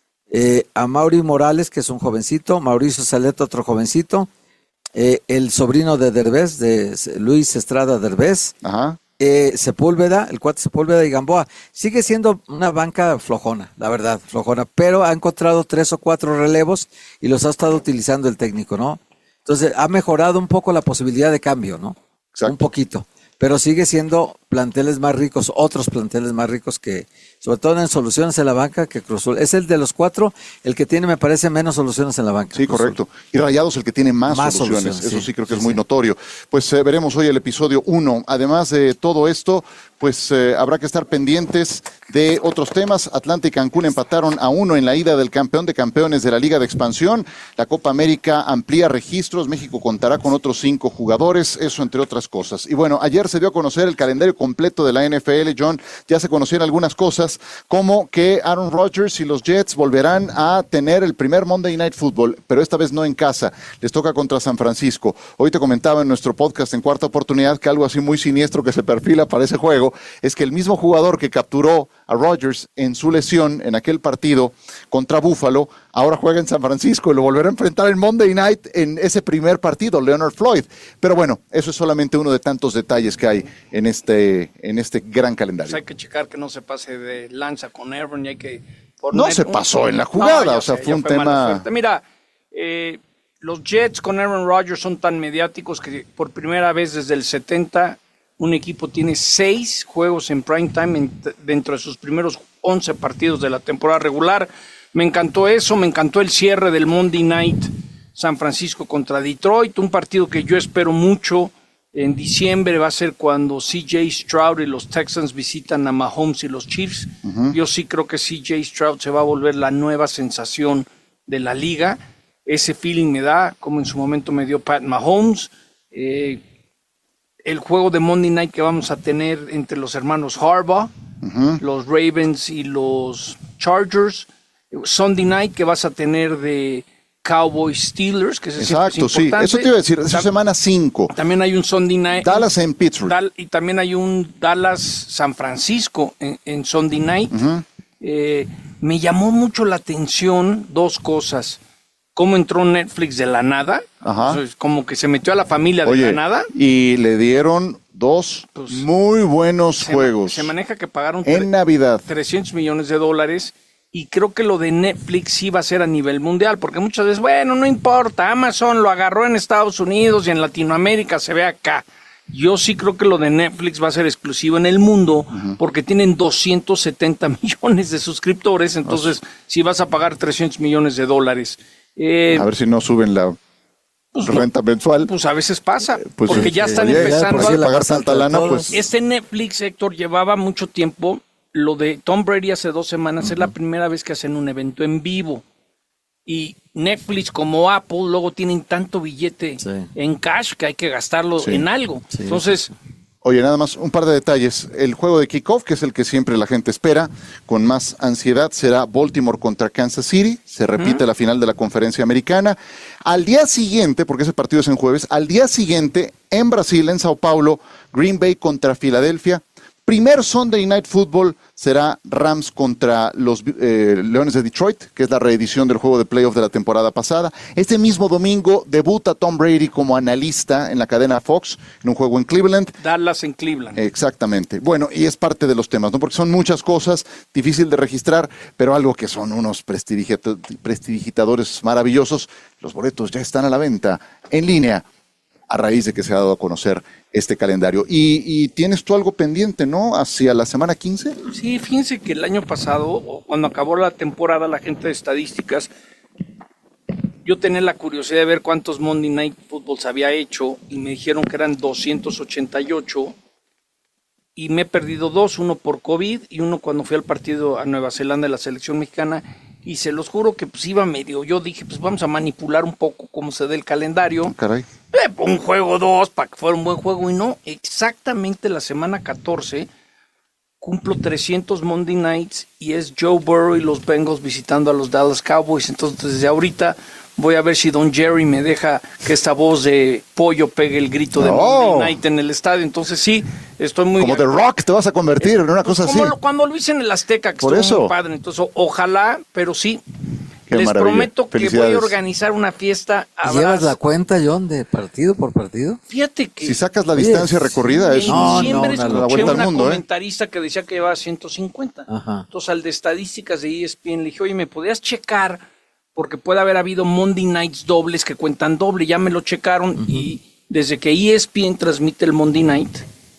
eh, Amaury Morales, que es un jovencito, Mauricio Saleta, otro jovencito, eh, el sobrino de Derbez, de Luis Estrada Derbez, Ajá. Eh, Sepúlveda, el cuate Sepúlveda y Gamboa. Sigue siendo una banca flojona, la verdad, flojona, pero ha encontrado tres o cuatro relevos y los ha estado utilizando el técnico, ¿no? Entonces ha mejorado un poco la posibilidad de cambio, ¿no? Exacto. Un poquito, pero sigue siendo planteles más ricos, otros planteles más ricos que, sobre todo en soluciones en la banca, que Cruz Azul. Es el de los cuatro el que tiene, me parece, menos soluciones en la banca. Sí, Cruz correcto. Azul. Y Rayados el que tiene más, más soluciones. soluciones. Eso sí, sí creo que sí, es muy sí. notorio. Pues eh, veremos hoy el episodio uno. Además de todo esto, pues eh, habrá que estar pendientes de otros temas. Atlanta y Cancún empataron a uno en la ida del campeón de campeones de la Liga de Expansión. La Copa América amplía registros. México contará con otros cinco jugadores. Eso entre otras cosas. Y bueno, ayer se dio a conocer el calendario completo de la N F L. John, ya se conocieron algunas cosas, como que Aaron Rodgers y los Jets volverán a tener el primer Monday Night Football, pero esta vez no en casa, les toca contra San Francisco. Hoy te comentaba en nuestro podcast en Cuarta Oportunidad que algo así muy siniestro que se perfila para ese juego es que el mismo jugador que capturó a Rodgers en su lesión en aquel partido contra Buffalo, ahora juega en San Francisco y lo volverá a enfrentar en Monday Night en ese primer partido, Leonard Floyd. Pero bueno, eso es solamente uno de tantos detalles que hay en este, en este gran calendario. Pues hay que checar que no se pase de lanza con Aaron y hay que... No se pasó un... en la jugada, no, o sea, sé, fue un fue tema... Mira, eh, los Jets con Aaron Rodgers son tan mediáticos que por primera vez desde el setenta un equipo tiene seis juegos en prime time en, dentro de sus primeros once partidos de la temporada regular. Me encantó eso, me encantó el cierre del Monday Night San Francisco contra Detroit, un partido que yo espero mucho. En diciembre va a ser cuando C J Stroud y los Texans visitan a Mahomes y los Chiefs. Uh-huh. Yo sí creo que C J Stroud se va a volver la nueva sensación de la liga. Ese feeling me da, como en su momento me dio Pat Mahomes. Eh, el juego de Monday Night que vamos a tener entre los hermanos Harbaugh, uh-huh. los Ravens y los Chargers. Sunday Night que vas a tener de Cowboys Steelers, que es Exacto, es importante. Sí, eso te iba a decir, es Tam- semana cinco. También hay un Sunday Night. Dallas en Pittsburgh. Dal- y también hay un Dallas San Francisco en, en Sunday Night. Uh-huh. Eh, me llamó mucho la atención dos cosas. Cómo entró Netflix de la nada. Ajá. O sea, como que se metió a la familia Oye, de la nada. Y le dieron dos pues, muy buenos se, juegos. Se maneja que pagaron en tre- Navidad trescientos millones de dólares. Y creo que lo de Netflix sí va a ser a nivel mundial, porque muchas veces, bueno, no importa, Amazon lo agarró en Estados Unidos y en Latinoamérica se ve acá. Yo sí creo que lo de Netflix va a ser exclusivo en el mundo, uh-huh. porque tienen doscientos setenta millones de suscriptores, entonces uh-huh. sí vas a pagar trescientos millones de dólares. Eh, a ver si no suben la pues, renta mensual. Pues a veces pasa, pues, porque sí, ya están oye, empezando ya, a pagar tanta lana. Pues. Este Netflix, Héctor, llevaba mucho tiempo. Lo de Tom Brady hace dos semanas uh-huh. es la primera vez que hacen un evento en vivo. Y Netflix como Apple luego tienen tanto billete sí. en cash que hay que gastarlo sí. en algo. Sí. Entonces... Oye, nada más un par de detalles. El juego de kickoff, que es el que siempre la gente espera, con más ansiedad, será Baltimore contra Kansas City. Se repite uh-huh. la final de la conferencia americana. Al día siguiente, porque ese partido es en jueves, al día siguiente, en Brasil, en Sao Paulo, Green Bay contra Filadelfia. Primer Sunday Night Football será Rams contra los eh, Leones de Detroit, que es la reedición del juego de playoff de la temporada pasada. Este mismo domingo debuta Tom Brady como analista en la cadena Fox, en un juego en Cleveland. Dallas en Cleveland. Exactamente. Bueno, y es parte de los temas, ¿no? Porque son muchas cosas, difícil de registrar, pero algo que son unos prestidigita- prestidigitadores maravillosos. Los boletos ya están a la venta en línea, a raíz de que se ha dado a conocer este calendario. Y, y tienes tú algo pendiente, ¿no? Hacia la semana quince. Sí, fíjense que el año pasado, cuando acabó la temporada, la gente de estadísticas, yo tenía la curiosidad de ver cuántos Monday Night Footballs había hecho, y me dijeron que eran doscientos ochenta y ocho, y me he perdido dos, uno por COVID, y uno cuando fui al partido a Nueva Zelanda de la selección mexicana, y se los juro que pues iba medio, yo dije, pues vamos a manipular un poco cómo se dé el calendario. Caray. Eh, un juego dos para que fuera un buen juego, y no, exactamente la semana catorce cumplo trescientos Monday Nights y es Joe Burrow y los Bengals visitando a los Dallas Cowboys. Entonces desde ahorita voy a ver si Don Jerry me deja que esta voz de pollo pegue el grito de oh. Monday Night en el estadio. Entonces sí, estoy muy... Como The Rock te vas a convertir en una cosa como así. Lo, cuando lo hice en el Azteca, que Por estuvo eso. muy padre. Entonces ojalá, pero sí. Qué Les maravilla. prometo que voy a organizar una fiesta. Habrás... ¿Llevas la cuenta, John, de partido por partido? Fíjate que... Si sacas la distancia Oye, recorrida, es no, siempre no, escuché la vuelta al una mundo, comentarista ¿eh? que decía que llevaba ciento cincuenta. Ajá. Entonces al de estadísticas de E S P N le dije, oye, ¿me podías checar? Porque puede haber habido Monday Nights dobles que cuentan doble. Ya me lo checaron uh-huh. y desde que E S P N transmite el Monday Night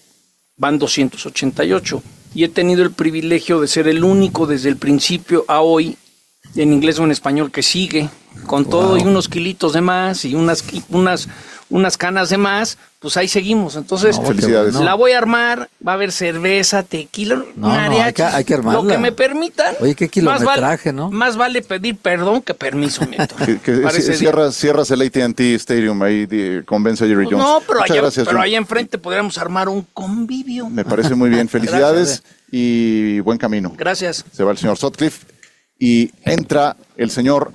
van doscientos ochenta y ocho. Y he tenido el privilegio de ser el único desde el principio a hoy, en inglés o en español, que sigue con wow. todo y unos kilitos de más y unas unas unas canas de más, pues ahí seguimos. Entonces, no, felicidades. La voy a armar, va a haber cerveza, tequila, no, mariachi, no, hay que, hay que armarla. Lo que me permitan. Oye, qué kilometraje, más vale, ¿no? Más vale pedir perdón que permiso, mi que, que cierras, cierras el A T and T Stadium ahí, de, convence a Jerry Jones. No, pero, allá, gracias, pero allá enfrente podríamos armar un convivio. Me parece muy bien. Felicidades y buen camino. Gracias. Se va el señor Sutcliffe y entra el señor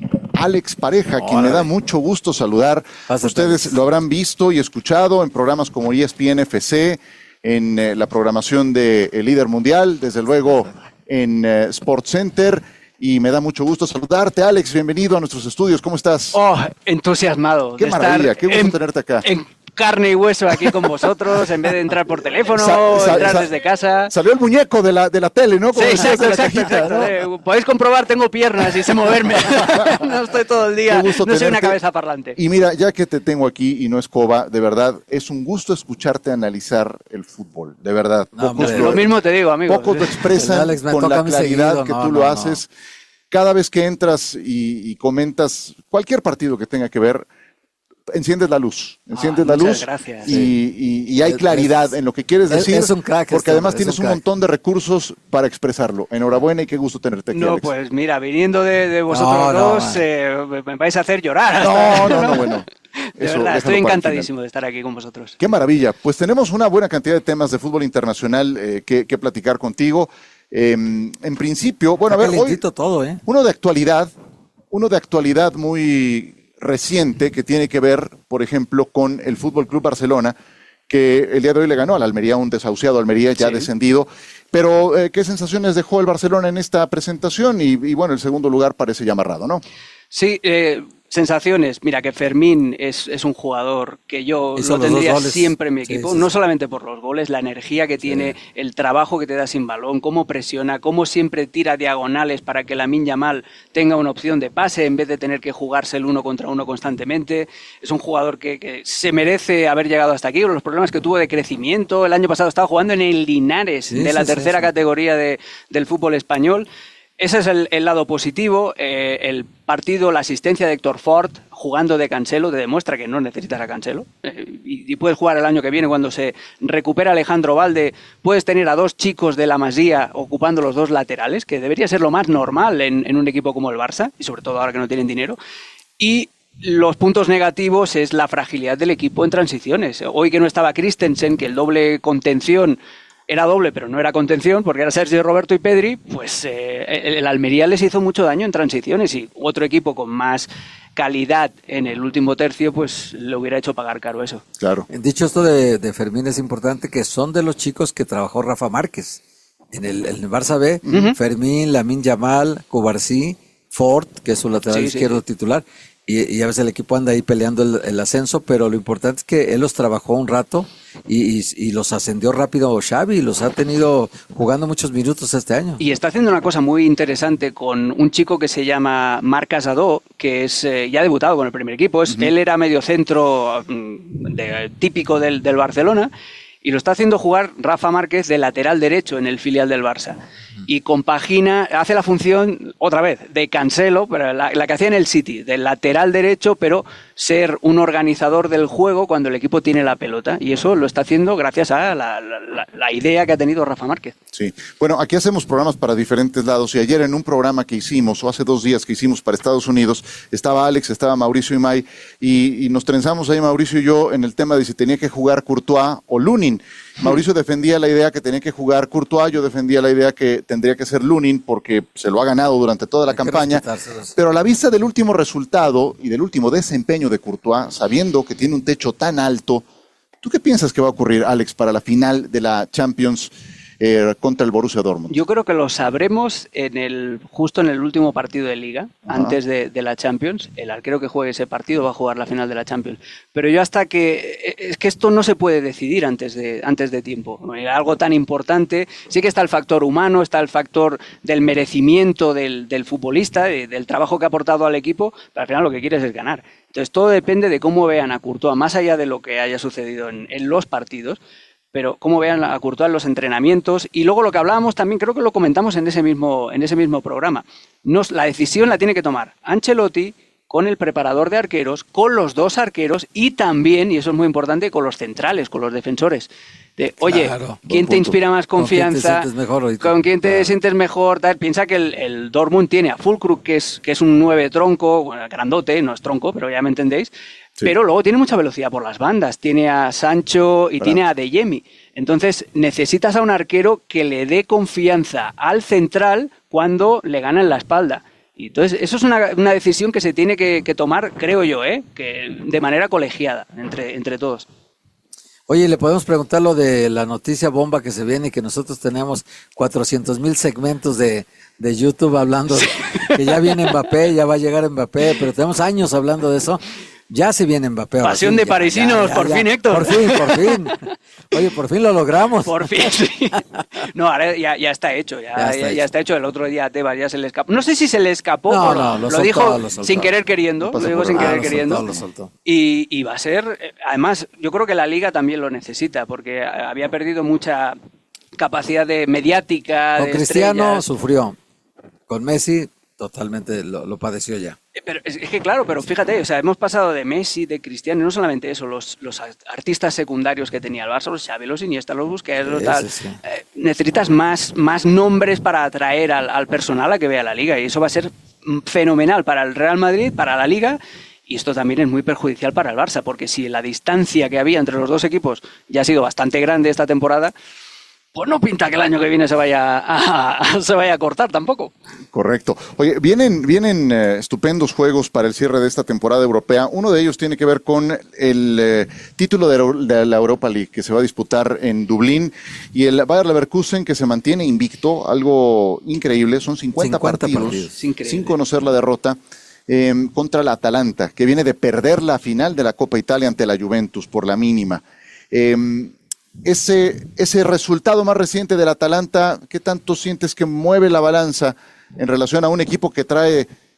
Alex Pareja, quien me da mucho gusto saludar. Pásate. Ustedes lo habrán visto y escuchado en programas como E S P N F C, en eh, la programación de El Líder Mundial, desde luego en eh, Sports Center. Y me da mucho gusto saludarte, Alex. Bienvenido a nuestros estudios. ¿Cómo estás? Oh, entusiasmado. Qué de maravilla, estar qué gusto en, tenerte acá. En carne y hueso aquí con vosotros, en vez de entrar por teléfono, sa, sa, entrar sa, desde casa. Salió el muñeco de la, de la tele, ¿no? Como sí, exacto, exacto, cajita, exacto. ¿no? Eh, podéis comprobar, tengo piernas y sé moverme. No estoy todo el día, no tenerte. Soy una cabeza parlante. Y mira, ya que te tengo aquí y no es coba, de verdad, es un gusto escucharte analizar el fútbol, de verdad. No, pocos lo, lo mismo te digo, amigo. Pocos lo expresan Alex, con la claridad seguido, que no, tú no, lo haces. No. Cada vez que entras y, y comentas cualquier partido que tenga que ver, enciendes la luz, enciendes ah, la luz gracias, y, sí. y, y hay claridad es, en lo que quieres decir, es un crack porque este, además tienes un, un montón de recursos para expresarlo. Enhorabuena y qué gusto tenerte aquí, No, Alex. pues mira, viniendo de, de vosotros no, dos, no, eh, me vais a hacer llorar. No, no, no, bueno. De Eso, verdad, estoy encantadísimo de estar aquí con vosotros. Qué maravilla. Pues tenemos una buena cantidad de temas de fútbol internacional eh, que, que platicar contigo. Eh, en principio, bueno, Está a ver, hoy, todo, ¿eh? uno de actualidad, uno de actualidad muy reciente que tiene que ver, por ejemplo, con el Fútbol Club Barcelona, que el día de hoy le ganó al Almería, un desahuciado Almería ya sí. descendido. Pero, eh, ¿qué sensaciones dejó el Barcelona en esta presentación? Y, y bueno, el segundo lugar parece ya amarrado, ¿no? Sí, eh, sensaciones. Mira, que Fermín es, es un jugador que yo Hizo lo tendría siempre en mi equipo, sí, sí, no solamente por los goles, la energía que tiene, sí. el trabajo que te da sin balón, cómo presiona, cómo siempre tira diagonales para que Lamine Yamal tenga una opción de pase en vez de tener que jugarse el uno contra uno constantemente. Es un jugador que, que se merece haber llegado hasta aquí, los problemas que tuvo de crecimiento. El año pasado estaba jugando en el Linares, sí, de la sí, tercera sí, sí. categoría de, del fútbol español. ese es el, el lado positivo. Eh, el partido, la asistencia de Héctor Ford jugando de Cancelo te demuestra que no necesitas a Cancelo eh, y, y puedes jugar el año que viene cuando se recupera Alejandro Valde. Puedes tener a dos chicos de la Masía ocupando los dos laterales, que debería ser lo más normal en, en un equipo como el Barça, y sobre todo ahora que no tienen dinero. Y los puntos negativos es la fragilidad del equipo en transiciones. Hoy que no estaba Christensen, que el doble contención era doble, pero no era contención, porque era Sergio Roberto y Pedri, pues eh, el Almería les hizo mucho daño en transiciones, y otro equipo con más calidad en el último tercio, pues le hubiera hecho pagar caro eso. Claro. Dicho esto de, de Fermín, es importante que son de los chicos que trabajó Rafa Márquez. En el, en el Barça B, uh-huh. Fermín, Lamine Yamal, Cubarsí, Ford, que es su lateral sí, izquierdo sí. titular. Y, y a veces el equipo anda ahí peleando el, el ascenso, pero lo importante es que él los trabajó un rato y, y, y los ascendió rápido Xavi, y los ha tenido jugando muchos minutos este año. Y está haciendo una cosa muy interesante con un chico que se llama Marc Casadó, que es eh, ya ha debutado con el primer equipo. Es, uh-huh. Él era mediocentro de, típico del, del Barcelona, y lo está haciendo jugar Rafa Márquez de lateral derecho en el filial del Barça. Y compagina, hace la función, otra vez, de Cancelo, pero la, la que hacía en el City, del lateral derecho, pero ser un organizador del juego cuando el equipo tiene la pelota. Y eso lo está haciendo gracias a la, la, la idea que ha tenido Rafa Márquez. Sí. Bueno, aquí hacemos programas para diferentes lados, y ayer en un programa que hicimos, o hace dos días que hicimos para Estados Unidos, estaba Alex, estaba Mauricio y May, y, y nos trenzamos ahí Mauricio y yo en el tema de si tenía que jugar Courtois o Lunin. Mauricio defendía la idea que tenía que jugar Courtois, yo defendía la idea que tendría que ser Lunin porque se lo ha ganado durante toda la Hay campaña, pero a la vista del último resultado y del último desempeño de Courtois, sabiendo que tiene un techo tan alto, ¿tú qué piensas que va a ocurrir, Alex, para la final de la Champions eh, contra el Borussia Dortmund? Yo creo que lo sabremos en el justo en el último partido de Liga, Ajá. antes de, de la Champions. El arquero que juegue ese partido va a jugar la final de la Champions. Pero yo hasta que... Es que esto no se puede decidir antes de, antes de tiempo. Algo tan importante. Sí que está el factor humano, está el factor del merecimiento del, del futbolista, de, del trabajo que ha aportado al equipo, pero al final lo que quieres es ganar. Entonces todo depende de cómo vean a Courtois, más allá de lo que haya sucedido en, en los partidos, pero cómo vean a Courtois en los entrenamientos. Y luego lo que hablábamos también, creo que lo comentamos en ese mismo, en ese mismo programa, Nos, la decisión la tiene que tomar Ancelotti con el preparador de arqueros, con los dos arqueros y también, y eso es muy importante, con los centrales, con los defensores. De, oye, claro, ¿quién te inspira más confianza? ¿Con quién te sientes mejor? ¿Con quién te claro. sientes mejor? Tal. Piensa que el, el Dortmund tiene a Füllkrug, que es, que es un nueve tronco, bueno, grandote, no es tronco, pero ya me entendéis. Sí. Pero luego tiene mucha velocidad por las bandas. Tiene a Sancho y claro. tiene a Adeyemi. Entonces necesitas a un arquero que le dé confianza al central cuando le ganan la espalda. Y entonces eso es una, una decisión que se tiene que, que tomar, creo yo, ¿eh? que de manera colegiada entre, entre todos. Oye, le podemos preguntar lo de la noticia bomba que se viene y que nosotros tenemos cuatrocientos mil segmentos de, de YouTube hablando sí. que ya viene Mbappé, ya va a llegar Mbappé, pero tenemos años hablando de eso. Ya se viene Mbappé. Pasión sí, de ya, parisinos, ya, ya, por ya, fin, Héctor. Por fin, por fin. Oye, por fin lo logramos. Por fin, sí. No, ahora ya, ya está hecho, ya, ya, está, ya, hecho. ya está hecho. El otro día a Tebas ya se le escapó. No sé si se le escapó no, o no, lo, lo soltó, dijo lo soltó. sin querer queriendo. No lo dijo sin ah, querer lo queriendo. Soltó, lo soltó. Y, y va a ser, además, yo creo que la Liga también lo necesita, porque había perdido mucha capacidad de mediática. Con de Cristiano estrellas. Sufrió. Con Messi totalmente lo, lo padeció ya. Pero es que claro, pero fíjate, o sea, hemos pasado de Messi, de Cristiano, y no solamente eso, los, los artistas secundarios que tenía el Barça, los Xavi, los Iniesta, los Busquets, los tal, sí, sí. Eh, necesitas más, más nombres para atraer al, al personal a que vea la Liga, y eso va a ser fenomenal para el Real Madrid, para la Liga, y esto también es muy perjudicial para el Barça, porque si la distancia que había entre los dos equipos ya ha sido bastante grande esta temporada, pues no pinta que el año que viene se vaya a, a, se vaya a cortar tampoco. Correcto. Oye, vienen, vienen eh, estupendos juegos para el cierre de esta temporada europea. Uno de ellos tiene que ver con el eh, título de, de la Europa League, que se va a disputar en Dublín, y el Bayer Leverkusen, que se mantiene invicto, algo increíble, son cincuenta, cincuenta partidos, partidos. sin conocer la derrota, eh, contra la Atalanta, que viene de perder la final de la Copa Italia ante la Juventus por la mínima. Eh, Ese, ese resultado más reciente del Atalanta, ¿qué tanto sientes que mueve la balanza en relación a un equipo que trae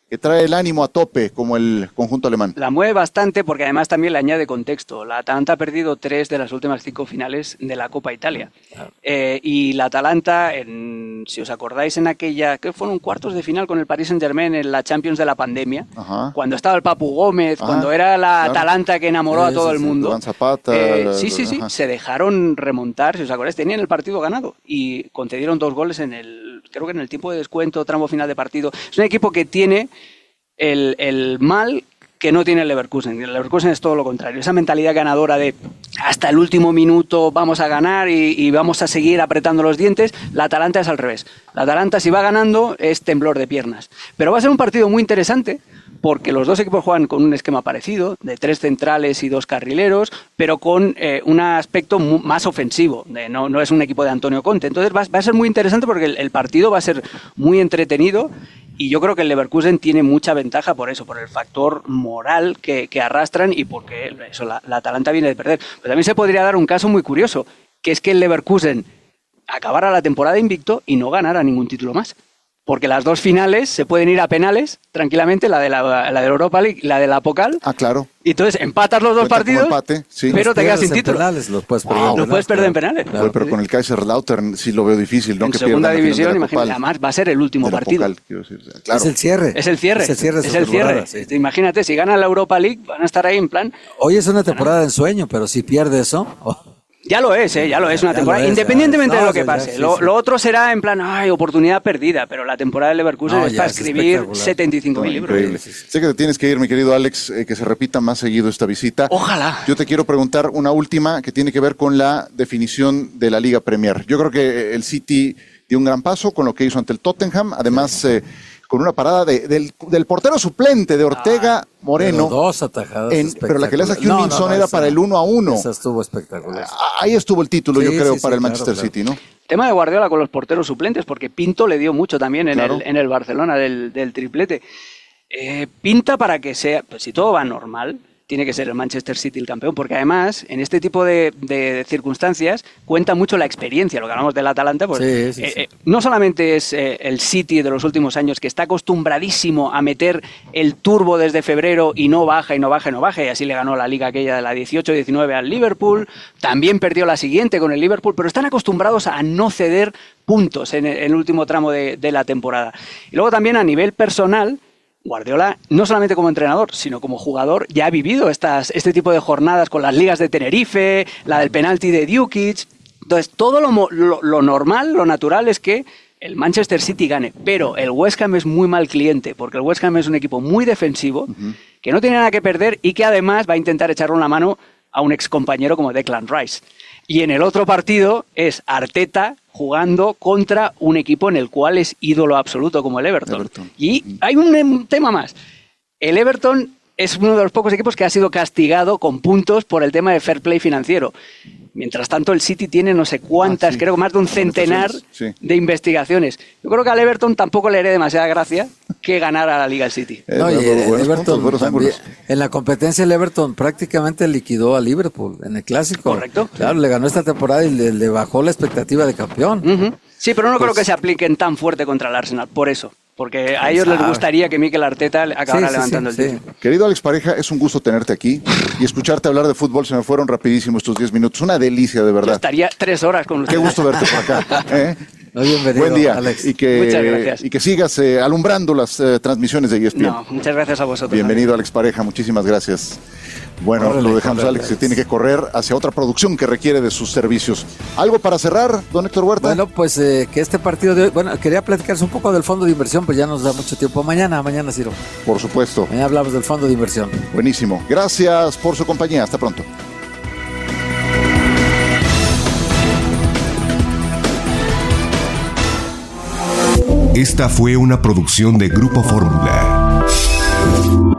que trae el ánimo a tope como el conjunto alemán. La mueve bastante porque además también le añade contexto. La Atalanta ha perdido tres de las últimas cinco finales de la Copa Italia. Claro. Eh, y la Atalanta, en, si os acordáis, en aquella, que fueron cuartos de final con el Paris Saint-Germain en la Champions de la pandemia, Ajá. cuando estaba el Papu Gómez, ah, cuando era la claro. Atalanta que enamoró sí, a todo sí, el mundo. Juan Zapata. Eh, sí, sí, sí, Ajá. se dejaron remontar, si os acordáis, tenían el partido ganado y concedieron dos goles en el, creo que en el tiempo de descuento, tramo final de partido. Es un equipo que tiene El, el mal que no tiene el Leverkusen. El Leverkusen es todo lo contrario. Esa mentalidad ganadora de hasta el último minuto vamos a ganar y, y vamos a seguir apretando los dientes. La Atalanta es al revés. La Atalanta, si va ganando, es temblor de piernas. Pero va a ser un partido muy interesante porque los dos equipos juegan con un esquema parecido, de tres centrales y dos carrileros, pero con eh, un aspecto mu- más ofensivo. De, no, no es un equipo de Antonio Conte. Entonces va, va a ser muy interesante porque el, el partido va a ser muy entretenido. Y yo creo que el Leverkusen tiene mucha ventaja por eso, por el factor moral que, que arrastran y porque eso, la, la Atalanta viene de perder. Pero también se podría dar un caso muy curioso, que es que el Leverkusen acabara la temporada invicto y no ganara ningún título más. Porque las dos finales se pueden ir a penales tranquilamente, la de la, la de la Europa League y la de la Pokal. Ah, claro. Y entonces empatas los dos partidos, empate, sí. pero te quedas sin título. Penales, los puedes perder, wow, los puedes perder en penales. Claro. Bueno, pero con el Kaiserslautern sí lo veo difícil, ¿no? En que segunda división, imagínate, además va a ser el último partido. Pokal, decir, claro. Es el cierre. Es el cierre. Es el cierre. Es el cierre. Sí. Imagínate, si gana la Europa League, van a estar ahí en plan... Hoy es una temporada de ensueño, pero si pierde eso... Oh. Ya lo es, ¿eh? ya lo es una ya temporada, es, independientemente no, de lo que pase. Ya, sí, lo, sí. lo otro será en plan, ay, oportunidad perdida, pero la temporada de Leverkusen no, es para es escribir setenta y cinco mil libros. Increíble. Sé que te tienes que ir, mi querido Alex, eh, que se repita más seguido esta visita. Ojalá. Yo te quiero preguntar una última que tiene que ver con la definición de la Liga Premier. Yo creo que el City dio un gran paso con lo que hizo ante el Tottenham, además... Eh, con una parada de, del, del portero suplente de Ortega ah, Moreno. Pero dos atajadas en, Pero la que le hace a Heung-min no, no, Son no, era esa, para el uno a uno. Esa estuvo espectacular. Ahí estuvo el título, sí, yo creo, sí, para sí, el Manchester claro, City, ¿no? Tema de Guardiola con los porteros suplentes, porque Pinto le dio mucho también en, claro. el, en el Barcelona del, del triplete. Eh, pinta para que sea, pues si todo va normal, tiene que ser el Manchester City el campeón, porque además en este tipo de, de circunstancias cuenta mucho la experiencia, lo que hablamos del Atalanta, pues sí, sí, eh, sí. Eh, no solamente es eh, el City de los últimos años que está acostumbradísimo a meter el turbo desde febrero y no baja y no baja y no baja, y así le ganó la liga aquella de la dieciocho diecinueve al Liverpool, también perdió la siguiente con el Liverpool, pero están acostumbrados a no ceder puntos en el, en el último tramo de, de la temporada. Y luego también a nivel personal, Guardiola, no solamente como entrenador, sino como jugador, ya ha vivido estas, este tipo de jornadas con las ligas de Tenerife, la del penalti de Djukic. Entonces, todo lo, lo, lo normal, lo natural es que el Manchester City gane. Pero el West Ham es muy mal cliente, porque el West Ham es un equipo muy defensivo, uh-huh. que no tiene nada que perder y que además va a intentar echarle una mano a un excompañero como Declan Rice. Y en el otro partido es Arteta jugando contra un equipo en el cual es ídolo absoluto como el Everton. Everton. Y hay un, un tema más. El Everton es uno de los pocos equipos que ha sido castigado con puntos por el tema de fair play financiero. Mientras tanto, el City tiene no sé cuántas, ah, sí. creo que más de un centenar sí. de investigaciones. Yo creo que al Everton tampoco le haré demasiada gracia que ganara la Liga el City. Eh, no, y el, el Everton, puntos, también, en la competencia el Everton prácticamente liquidó a Liverpool en el Clásico. Correcto. Claro, le ganó esta temporada y le, le bajó la expectativa de campeón. Uh-huh. Sí, pero no pues, creo que se apliquen tan fuerte contra el Arsenal, por eso. Porque a ellos les gustaría que Mikel Arteta acabara sí, levantando sí, sí, el título. Sí. Querido Alex Pareja, es un gusto tenerte aquí y escucharte hablar de fútbol. Se me fueron rapidísimos estos diez minutos. Una delicia, de verdad. Yo estaría tres horas con usted. Qué gusto verte por acá. ¿eh? No, bienvenido, buen día, Alex. Y que, muchas gracias. Y que sigas eh, alumbrando las eh, transmisiones de E S P N. No, muchas gracias a vosotros. Bienvenido, Alex Pareja. Muchísimas gracias. Bueno, órale, lo dejamos, Alex, se tiene que correr hacia otra producción que requiere de sus servicios. ¿Algo para cerrar, don Héctor Huerta? Bueno, pues eh, que este partido de hoy, bueno, quería platicarse un poco del fondo de inversión, pues ya nos da mucho tiempo. Mañana, mañana, Ciro. Por supuesto. Mañana hablamos del fondo de inversión. Buenísimo. Gracias por su compañía. Hasta pronto. Esta fue una producción de Grupo Fórmula.